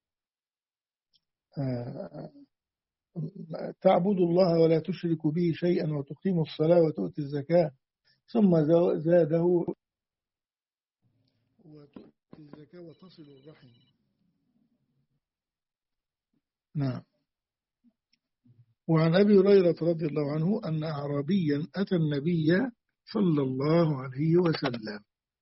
آه تعبد الله ولا تشرك به شيئا وتقيم الصلاة وتؤتي الزكاة. ثم زاده: وتؤتي الزكاة وتصل الرحم. نعم. وعن أبي هريرة رضي الله عنه أن أعرابيا أتى النبي صلى الله عليه وسلم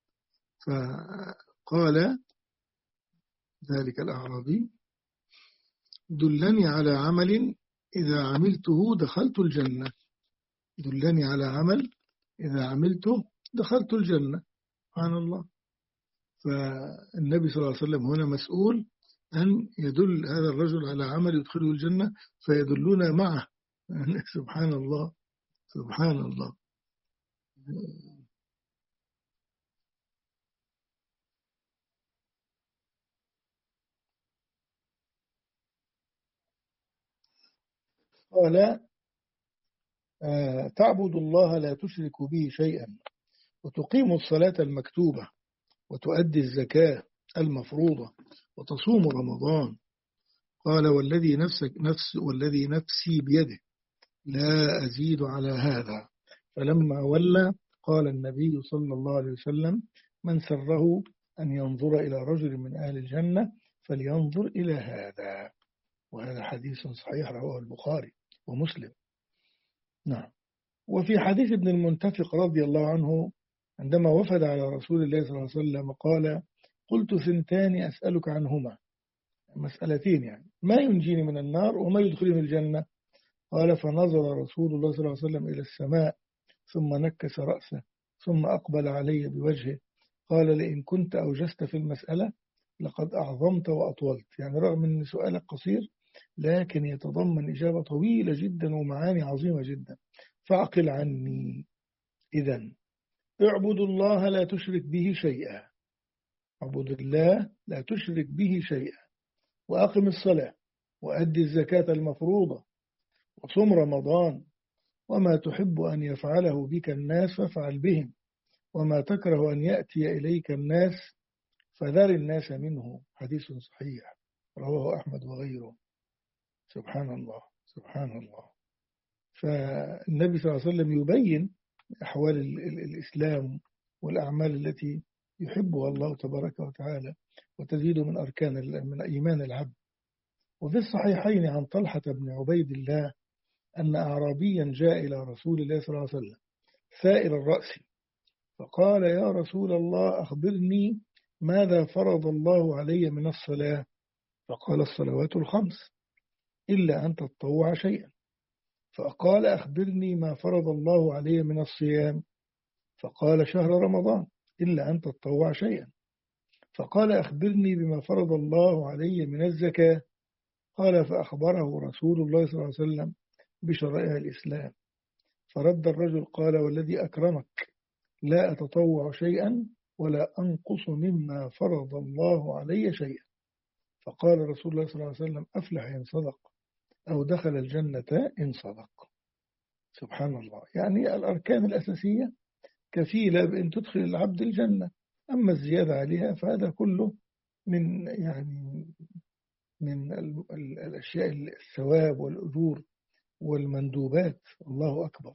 فقال ذلك الأعرابي: دلني على عمل إذا عملته دخلت الجنة. دلني على عمل إذا عملته دخلت الجنة. سبحان الله. فالنبي صلى الله عليه وسلم هنا مسؤول أن يدل هذا الرجل على عمل يدخله الجنة فيدلنا معه. سبحان الله. سبحان الله. قال: آه تعبد الله لا تشرك به شيئا وتقيم الصلاة المكتوبة وتؤدي الزكاة المفروضة وتصوم رمضان. قال: والذي نفسك نفس والذي نفسي بيده لا أزيد على هذا. فلما ولى قال النبي صلى الله عليه وسلم: من سره أن ينظر إلى رجل من أهل الجنة فلينظر إلى هذا. وهذا حديث صحيح رواه البخاري ومسلم. نعم. وفي حديث ابن المنتفق رضي الله عنه عندما وفد على رسول الله صلى الله عليه وسلم قال: قلت ثنتان أسألك عنهما، مسألتين يعني، ما ينجيني من النار وما يدخلني الجنة. قال: فنظر رسول الله صلى الله عليه وسلم إلى السماء ثم نكس رأسه ثم أقبل علي بوجهه قال: لئن كنت أوجست في المسألة لقد أعظمت وأطولت. يعني رغم أن سؤالك قصير لكن يتضمن إجابة طويلة جدا ومعاني عظيمة جدا. فاعقل عني. إذن اعبد الله لا تشرك به شيئا. اعبد الله لا تشرك به شيئا وأقم الصلاة وأدي الزكاة المفروضة وصم رمضان وما تحب أن يفعله بك الناس فافعل بهم وما تكره أن يأتي إليك الناس فذر الناس منه. حديث صحيح رواه أحمد وغيره. سبحان الله. سبحان الله. فالنبي صلى الله عليه وسلم يبين أحوال الإسلام والأعمال التي يحبها الله تبارك وتعالى وتزيد من أركان من إيمان العبد. وفي الصحيحين عن طلحة بن عبيد الله أن أعرابيا جاء إلى رسول الله صلى الله عليه وسلم سائل الرأس، فقال: يا رسول الله أخبرني ماذا فرض الله علي من الصلاة؟ فقال: الصلوات الخمس إلا أن تتطوع شيئا. فقال: أخبرني ما فرض الله علي من الصيام؟ فقال: شهر رمضان إلا أن تتطوع شيئا. فقال: أخبرني بما فرض الله علي من الزكاة؟ قال: فأخبره رسول الله صلى الله عليه وسلم بشرائع الإسلام. فرد الرجل قال: والذي أكرمك لا أتطوع شيئا ولا أنقص مما فرض الله علي شيئا. فقال رسول الله صلى الله عليه وسلم: أفلح إن صدق، أو دخل الجنة إن صدق. سبحان الله. يعني الأركان الأساسية كفيلة بأن تدخل العبد الجنة، أما الزيادة عليها فهذا كله من يعني من الأشياء الثواب والأجور والمندوبات. الله أكبر.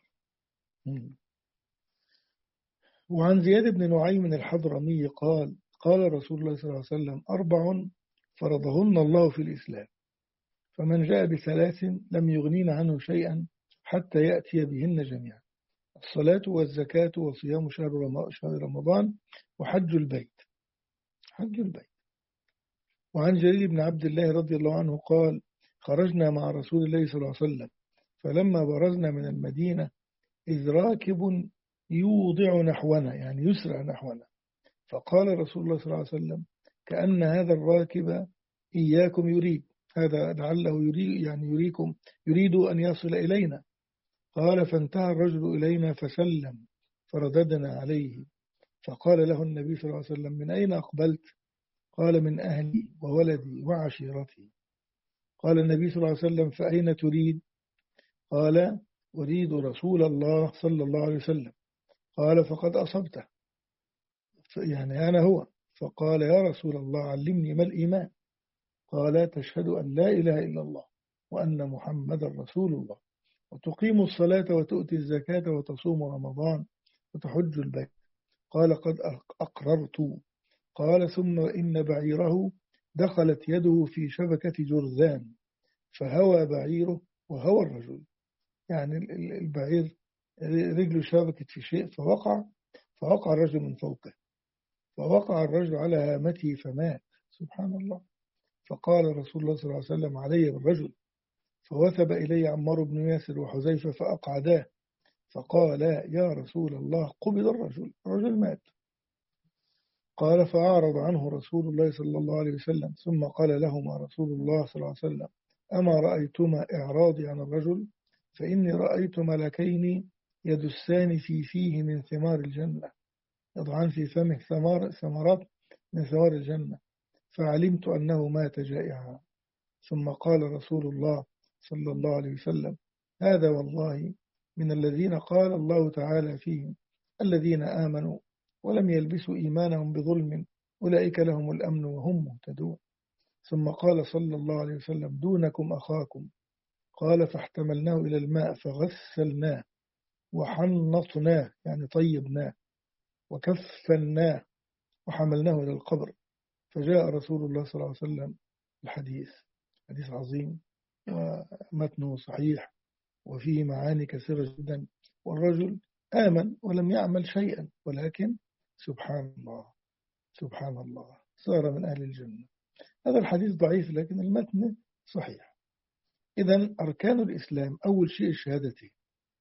وعن زياد بن نعيم الحضرمي قال: قال رسول الله صلى الله عليه وسلم: أربع فرضهن الله في الإسلام، فمن جاء بثلاث لم يغنين عنه شيئا حتى يأتي بهن جميعا: الصلاة والزكاة وصيام شهر رمضان وحج البيت. حج البيت. وعن جرير بن عبد الله رضي الله عنه قال: خرجنا مع رسول الله صلى الله عليه وسلم، فلما برزنا من المدينة إذ راكب يوضع نحونا، يعني يسرع نحونا، فقال رسول الله صلى الله عليه وسلم: كأن هذا الراكب إياكم يريد، هذا لعله يريد يعني يريكم يريد أن يصل إلينا. قال: فانتهى الرجل إلينا فسلم، فرددنا عليه، فقال له النبي صلى الله عليه وسلم: من أين أقبلت؟ قال: من أهلي وولدي وعشيرتي. قال النبي صلى الله عليه وسلم: فأين تريد؟ قال: أريد رسول الله صلى الله عليه وسلم. قال: فقد أصبته، يعني أنا هو. فقال: يا رسول الله علمني ما الإيمان؟ قال: تشهد أن لا إله إلا الله وأن محمد رسول الله، وتقيم الصلاة وتؤتي الزكاة وتصوم رمضان وتحج البيت. قال: قد أقررت. قال: ثم إن بعيره دخلت يده في شبكة جرذان فهوى بعيره وهوى الرجل، يعني البعير رجله شبكت في شيء فوقع فوقع الرجل من فوقه، فوقع الرجل على هامته فمات. سبحان الله. فقال رسول الله صلى الله عليه وسلم: علي بالرجل. فوثب إلي عمار بن ياسر وحذيفة فأقعداه، فقال: يا رسول الله قبض الرجل، الرجل مات. قال: فأعرض عنه رسول الله صلى الله عليه وسلم، ثم قال لهما رسول الله صلى الله عليه وسلم: أما رأيتما إعراضي عن الرجل؟ فإني رأيت ملكين يدسان في فيه من ثمار الجنة، يضعان في فمه ثمار ثمرات من ثمار الجنة، فعلمت أنه مات جائعا. ثم قال رسول الله صلى الله عليه وسلم: هذا والله من الذين قال الله تعالى فيهم: الذين آمنوا ولم يلبسوا إيمانهم بظلم أولئك لهم الأمن وهم مهتدون. ثم قال صلى الله عليه وسلم: دونكم أخاكم. قال: فاحتملناه إلى الماء فغسلناه وحنطناه، يعني طيبناه، وكفناه وحملناه إلى القبر. فجاء رسول الله صلى الله عليه وسلم. الحديث حديث عظيم ومتنه صحيح وفيه معاني كثيرة جدا. والرجل آمن ولم يعمل شيئا، ولكن سبحان الله سبحان الله صار من أهل الجنة. هذا الحديث ضعيف لكن المتن صحيح. إذن أركان الإسلام أول شيء الشهادتين،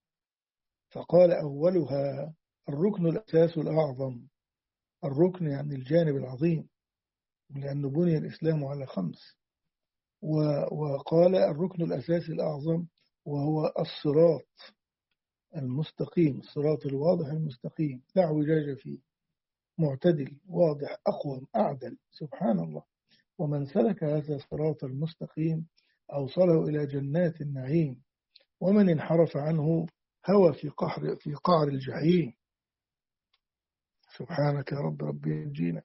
فقال: أولها الركن الأساس الأعظم. الركن يعني الجانب العظيم، لأنه بني الإسلام على خمس. وقال: الركن الأساسي الأعظم وهو الصراط المستقيم، الصراط الواضح المستقيم لا اعوجاج فيه، معتدل واضح أقوم أعدل. سبحان الله. ومن سلك هذا الصراط المستقيم أوصله إلى جنات النعيم، ومن انحرف عنه هوى في قعر في قعر الجحيم. سبحانك يا رب ربي ينجينا.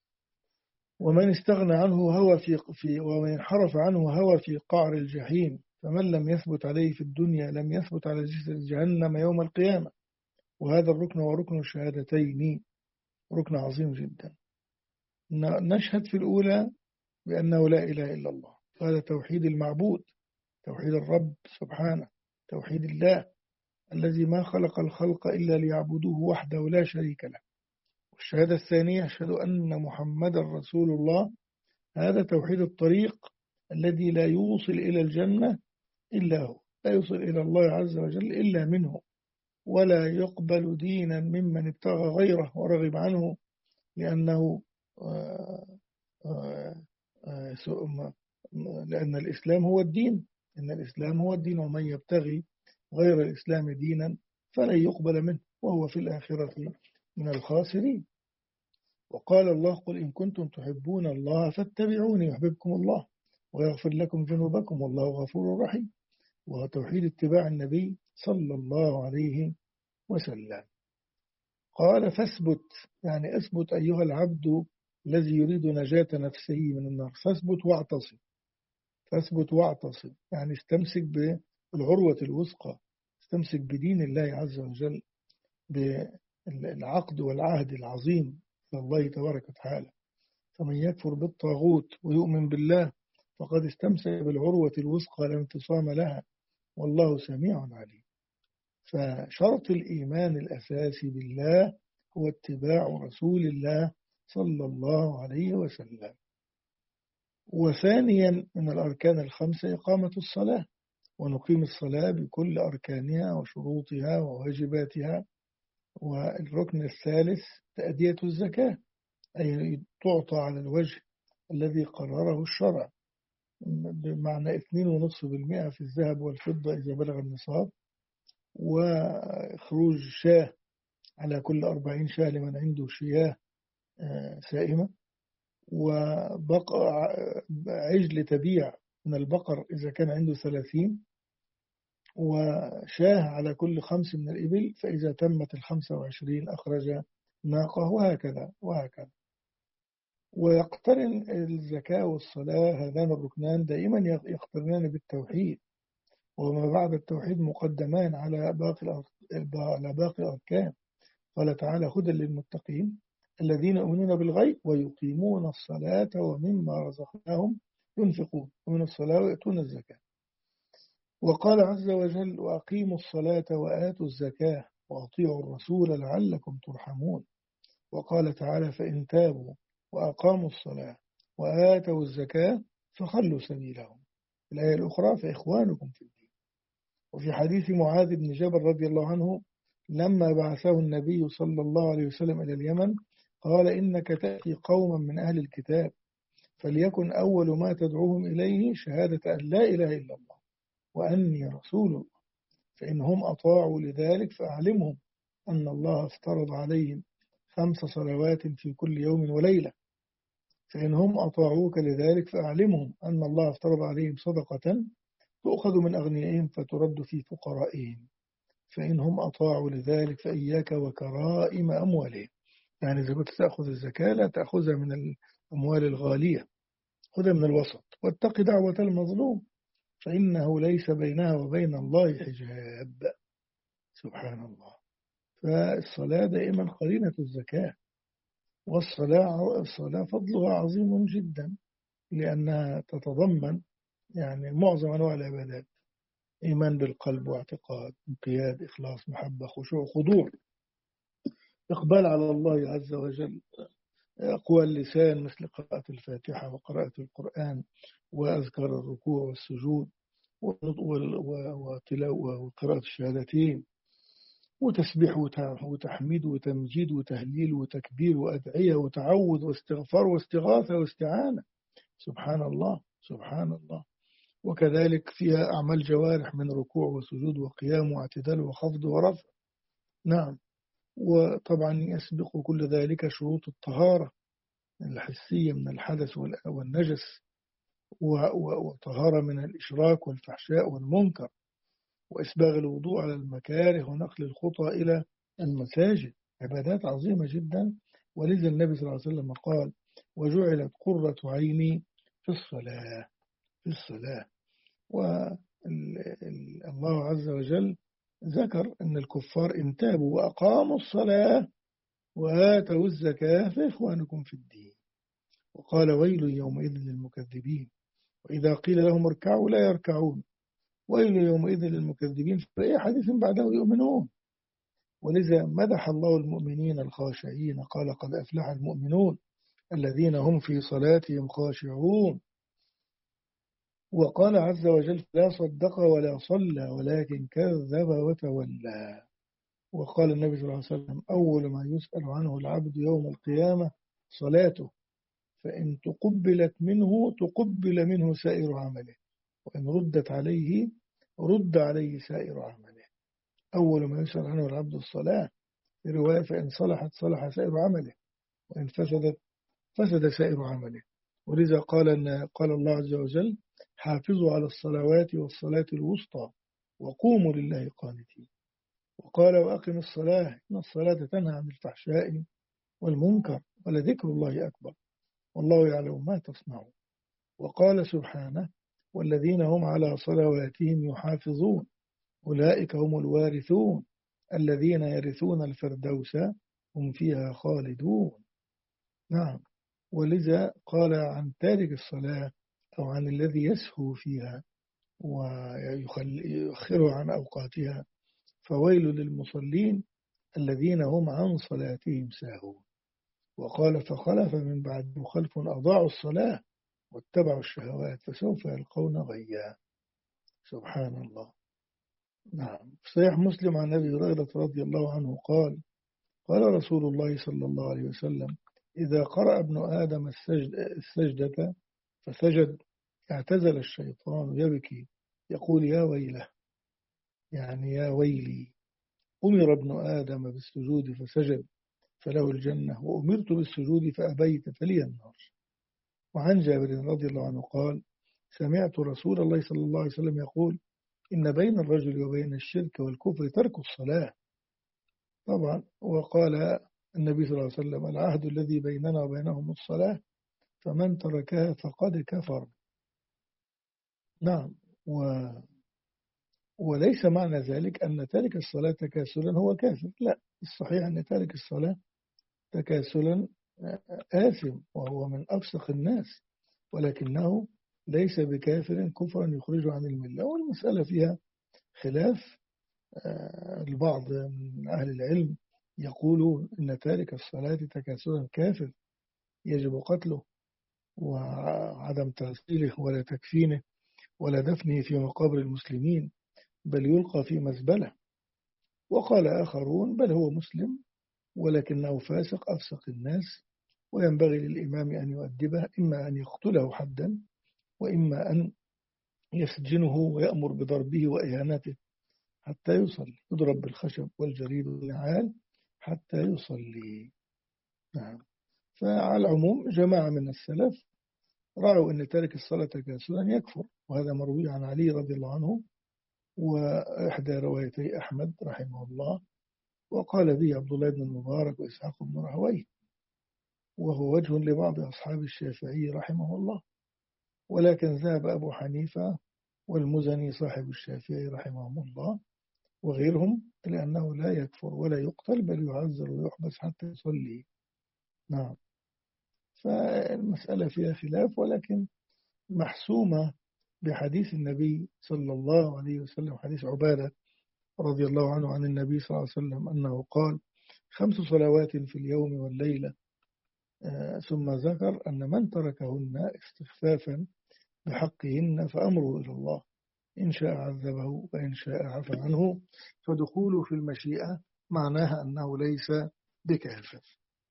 ومن استغنى عنه هوى في في ومن انحرف عنه هوى في قعر الجحيم. فمن لم يثبت عليه في الدنيا لم يثبت على جسر جهنم يوم القيامة. وهذا الركن هو ركن الشهادتين. ركن عظيم جدا. نشهد في الأولى بأنه لا إله إلا الله، هذا توحيد المعبود، توحيد الرب سبحانه، توحيد الله الذي ما خلق الخلق إلا ليعبدوه وحده لا شريك له. والشهادة الثانية أشهد أن محمد رسول الله، هذا توحيد الطريق الذي لا يوصل إلى الجنة إلا هو، لا يوصل إلى الله عز وجل إلا منه، ولا يقبل دينا ممن ابتغى غيره ورغب عنه، لأنه آآ آآ آآ لأن الإسلام هو الدين، إن الإسلام هو الدين، ومن يبتغي غير الإسلام دينا فلن يقبل منه وهو في الآخرة من الخاسرين. وقال الله: قل إن كنتم تحبون الله فاتبعوني يحببكم الله ويغفر لكم ذنوبكم والله غفور رحيم. وهو توحيد اتباع النبي صلى الله عليه وسلم. قال: فاثبت، يعني اثبت أيها العبد الذي يريد نجاة نفسه من النار، فاثبت واعتصم، فاثبت واعتصم يعني استمسك بالعروة الوثقى، استمسك بدين الله عز وجل، بالعقد والعهد العظيم لله تبارك وتعالى. فمن يكفر بالطاغوت ويؤمن بالله فقد استمسك بالعروة الوثقى لا انفصام لها والله سميع عليم. فشرط الإيمان الأساسي بالله هو اتباع رسول الله صلى الله عليه وسلم. وثانيا من الأركان الخمسة إقامة الصلاة، ونقيم الصلاة بكل أركانها وشروطها وواجباتها. والركن الثالث تأدية الزكاة، أي تعطى على الوجه الذي قرره الشرع، بمعنى اثنين ونصف بالمئة في الذهب والفضة إذا بلغ النصاب، وخروج شاه على كل أربعين شاه لمن عنده شياه سائمة، وبقى عجل تبيع من البقر إذا كان عنده ثلاثين، وشاه على كل خمس من الإبل، فإذا تمت الخمسة وعشرين أخرج ناقة، وهكذا وهكذا. ويقترن الزكاة والصلاة هذان الركنان دائما يقترنان بالتوحيد، وما بعد التوحيد مقدمان على باقي على باقي الأركان. قال تعالى: هدى للمتقين الذين يؤمنون بالغيب ويقيمون الصلاة ومما رزقناهم ينفقون ومن الصلاة ويأتون الزكاة. وقال عز وجل: وأقيموا الصلاة وآتوا الزكاة وأطيعوا الرسول لعلكم ترحمون. وقال تعالى: فإن تابوا وأقاموا الصلاة وآتوا الزكاة فخلوا سبيلهم. الآية الأخرى: فإخوانكم في الدين. وفي حديث معاذ بن جبل رضي الله عنه لما بعثه النبي صلى الله عليه وسلم إلى اليمن قال: إنك تأتي قوما من أهل الكتاب فليكن أول ما تدعوهم إليه شهادة أن لا إله إلا الله وأني رسول الله، فإنهم أطاعوا لذلك فأعلمهم أن الله افترض عليهم خمس صلوات في كل يوم وليلة، فإنهم أطاعوك لذلك فأعلمهم أن الله افترض عليهم صدقة تؤخذ من أغنيائهم فترد في فقرائهم، فإنهم أطاعوا لذلك فإياك وكرائم أموالهم. يعني إذا كنت تأخذ الزكاة لا تأخذها من الأموال الغالية، خذها من الوسط. واتق دعوة المظلوم فإنه ليس بينها وبين الله حجاب. سبحان الله. فالصلاة دائما قرينة الزكاة، والصلاة الصلاة فضلها عظيم جدا لأنها تتضمن يعني معظم أنواع العبادات: إيمان بالقلب واعتقاد، انقياد، إخلاص، محبة، خشوع، خضوع، إقبال على الله عز وجل، أقوال اللسان مثل قراءة الفاتحة وقراءة القرآن وأذكار الركوع والسجود وقراءة الشهادتين وتسبيح وتحميد وتمجيد وتهليل وتكبير وأدعية وتعوذ واستغفار واستغاثة واستعانة. سبحان الله سبحان الله. وكذلك فيها أعمال جوارح من ركوع وسجود وقيام واعتدال وخفض ورفع. نعم. وطبعا يسبق كل ذلك شروط الطهارة الحسية من الحدث والنجس، وطهارة من الإشراك والفحشاء والمنكر، وإسباغ الوضوء على المكاره ونقل الخطى إلى المساجد. عبادات عظيمة جدا. ولذا النبي صلى الله عليه وسلم قال: وجعلت قرة عيني في الصلاة في الصلاة. والله عز وجل ذكر أن الكفار إن تابوا وأقاموا الصلاة وآتوا الزكاة فإخوانكم في الدين. وقال ويل يومئذ للمكذبين وإذا قيل لهم اركعوا لا يركعون ويل يومئذ للمكذبين فأي حديث بعده يؤمنون. ولذا مدح الله المؤمنين الخاشعين قال قد أفلح المؤمنون الذين هم في صلاتهم خاشعون. وقال عز وجل لا صدق ولا صلى ولكن كذب وتولى. وقال النبي صلى الله عليه وسلم أول ما يسأل عنه العبد يوم القيامة صلاته فإن تقبلت منه تقبل منه سائر عمله وإن ردت عليه رد عليه سائر عمله. أول ما يسأل عنه العبد الصلاة، في رواية فإن صلحت صلح سائر عمله وإن فسدت فسد سائر عمله. ولذا قال أن قال الله عز وجل حافظوا على الصلوات والصلاة الوسطى وقوموا لله قانتين. وقال وأقم الصلاة إن الصلاة تنهى عن الفحشاء والمنكر ولذكر الله أكبر والله يعلم ما تصنعون. وقال سبحانه والذين هم على صلواتهم يحافظون أولئك هم الوارثون الذين يرثون الفردوس هم فيها خالدون. نعم. ولذا قال عن تارك الصلاة أو عن الذي يسهو فيها ويؤخرها عن أوقاتها فويل للمصلين الذين هم عن صلاتهم ساهون. وقال فخلف من بعد خلف أضاعوا الصلاة واتبعوا الشهوات فسوف يلقون غيا. سبحان الله. نعم. في صحيح مسلم عن أبي هريرة رضي الله عنه قال قال رسول الله صلى الله عليه وسلم إذا قرأ ابن آدم السجد السجدة فسجد اعتزل الشيطان يبكي يقول يا ويله يعني يا ويلي أمر ابن آدم بالسجود فسجد فله الجنة وأمرت بالسجود فأبيت فلي النار. وعن جابر رضي الله عنه قال سمعت رسول الله صلى الله عليه وسلم يقول إن بين الرجل وبين الشرك والكفر ترك الصلاة. طبعا. وقال النبي صلى الله عليه وسلم العهد الذي بيننا وبينهم الصلاة فمن تركها فقد كفر. نعم. و وليس معنى ذلك أن تارك الصلاة تكاسلا هو كافر، لا، الصحيح أن تارك الصلاة تكاسلا آثم وهو من أفسق الناس ولكنه ليس بكافر كفرا يخرجه عن الملة. والمسألة فيها خلاف. البعض من أهل العلم يقولون أن تارك الصلاة تكاسلا كافر يجب قتله وعدم تغسيله ولا تكفينه ولا دفنه في مقابر المسلمين بل يلقى في مزبلة. وقال آخرون بل هو مسلم ولكنه فاسق أفسق الناس وينبغي للإمام أن يؤدبه إما أن يقتله حدا وإما أن يسجنه ويأمر بضربه وإهانته حتى يصلي يضرب بالخشب والجريد والنعال حتى يصلي. نعم. فعلى العموم جماعة من السلف رأوا أن تارك الصلاة تكاسلا يكفر وهذا مروي عن علي رضي الله عنه وإحدى روايتي أحمد رحمه الله وقال به عبد الله بن المبارك وإسحاق بن راهويه وهو وجه لبعض أصحاب الشافعي رحمه الله. ولكن ذهب أبو حنيفة والمزني صاحب الشافعي رحمهم الله وغيرهم لأنه لا يكفر ولا يقتل بل يعذر ويحبس حتى يصلي. نعم. فالمسألة فيها خلاف ولكن محسومة بحديث النبي صلى الله عليه وسلم حديث عبادة رضي الله عنه عن النبي صلى الله عليه وسلم أنه قال خمس صلوات في اليوم والليلة آه ثم ذكر أن من تركهن استخفافا بحقهن فأمره إلى الله إن شاء عذبه وإن شاء عفى عنه فدخوله في المشيئة معناها أنه ليس بكافر.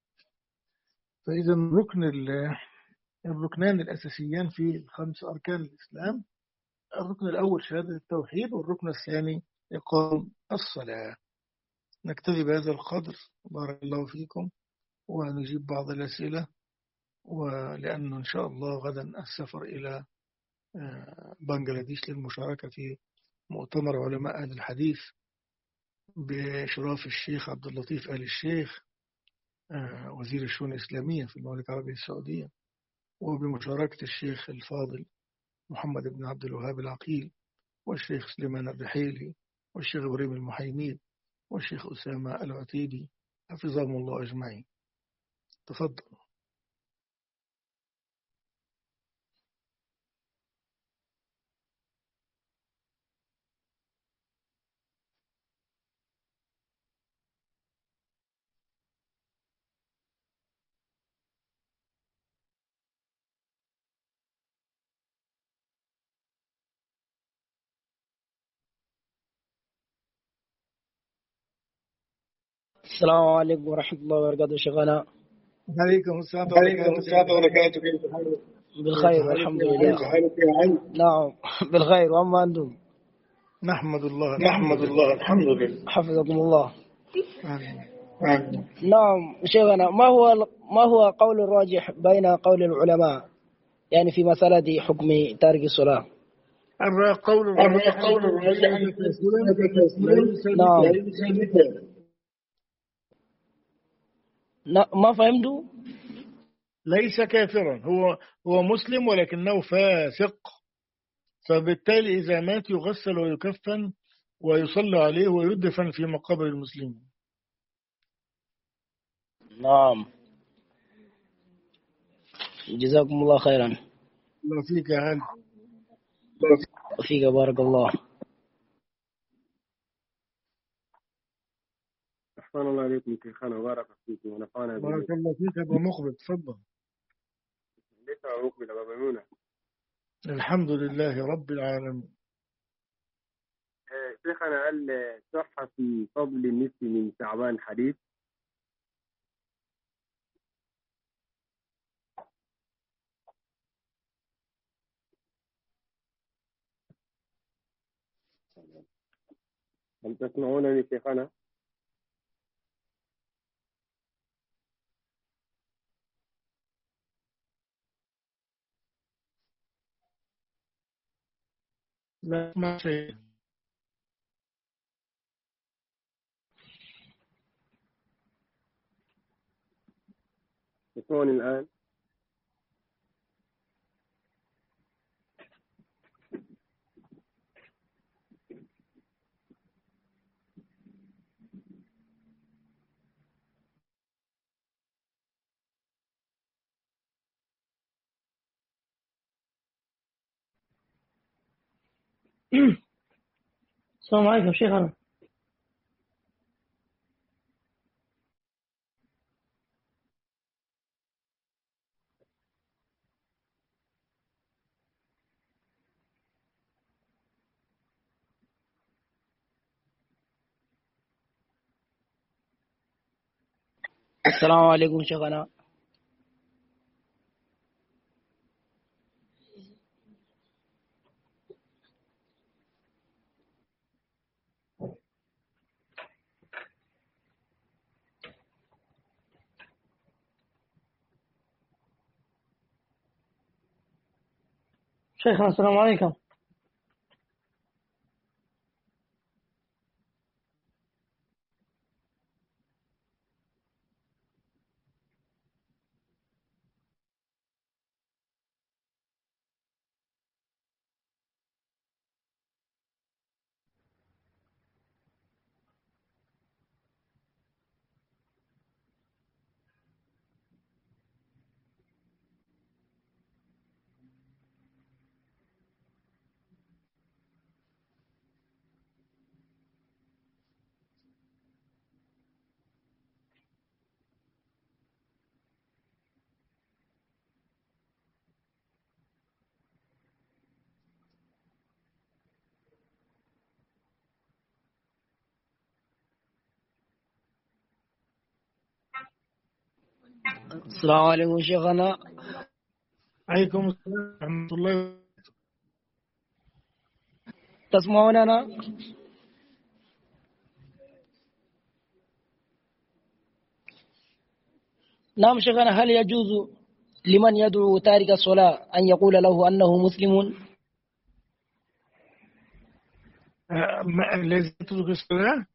فإذا الركن الركنان الأساسيان في الخمس أركان الإسلام الركن الأول شهادة التوحيد والركن الثاني إقام الصلاة. نكتفي بهذا القدر بارك الله فيكم ونجيب بعض الأسئلة ولأنه إن شاء الله غدا السفر إلى بنغلاديش للمشاركة في مؤتمر علماء أهل الحديث بإشراف الشيخ عبد اللطيف آل الشيخ وزير الشؤون الإسلامية في المملكة العربية السعودية وبمشاركة الشيخ الفاضل محمد بن عبد الوهاب العقيل والشيخ سليمان الرحيلي والشيخ إبراهيم المحيميد والشيخ أسامة العتيبي حفظهم الله أجمعين. تفضل. السلام عليكم ورحمة الله وبركاته شيخنا. عليكم السلام وبركاته. بالخير والحمد لله. نعم بالخير، وأما أنتم؟ نحمد الله نحمد الله الحمد لله. حفظكم الله. آمين. نعم شيخنا، ما هو ما هو قول الراجح بين قول العلماء يعني في مسألة حكم تارك الصلاة؟ القول القول الراجح نعم. ما فهمتوا؟ ليس كافرا، هو هو مسلم ولكنه فاسق، فبالتالي إذا مات يغسل ويكفن ويصلى عليه ويدفن في مقابر المسلمين. نعم جزاكم الله خيرا. الله فيك يا هل. وفيك بارك الله. أحسن الله عليكم شيخنا وبارك فيكم ونفعنا بكم. بارك الله فيك يا أبو مقبل، تفضل. ليس مقبل أبا ميمونة. الحمد لله رب العالمين. شيخنا هل صح في فضل النصف من شعبان حديث؟ هل تسمعونني شيخنا؟ لا ما شيء. تسمعوني الآن؟ السلام عليكم شيخنا. السلام عليكم شيخنا. شيخنا السلام عليكم. السلام عليكم شيخنا. عليكم السلام ورحمة الله. تسمعوننا؟ نعم شيخنا، هل يجوز لمن يدعو تارك الصلاة أن يقول له أنه مسلم؟ الذي يترك الصلاة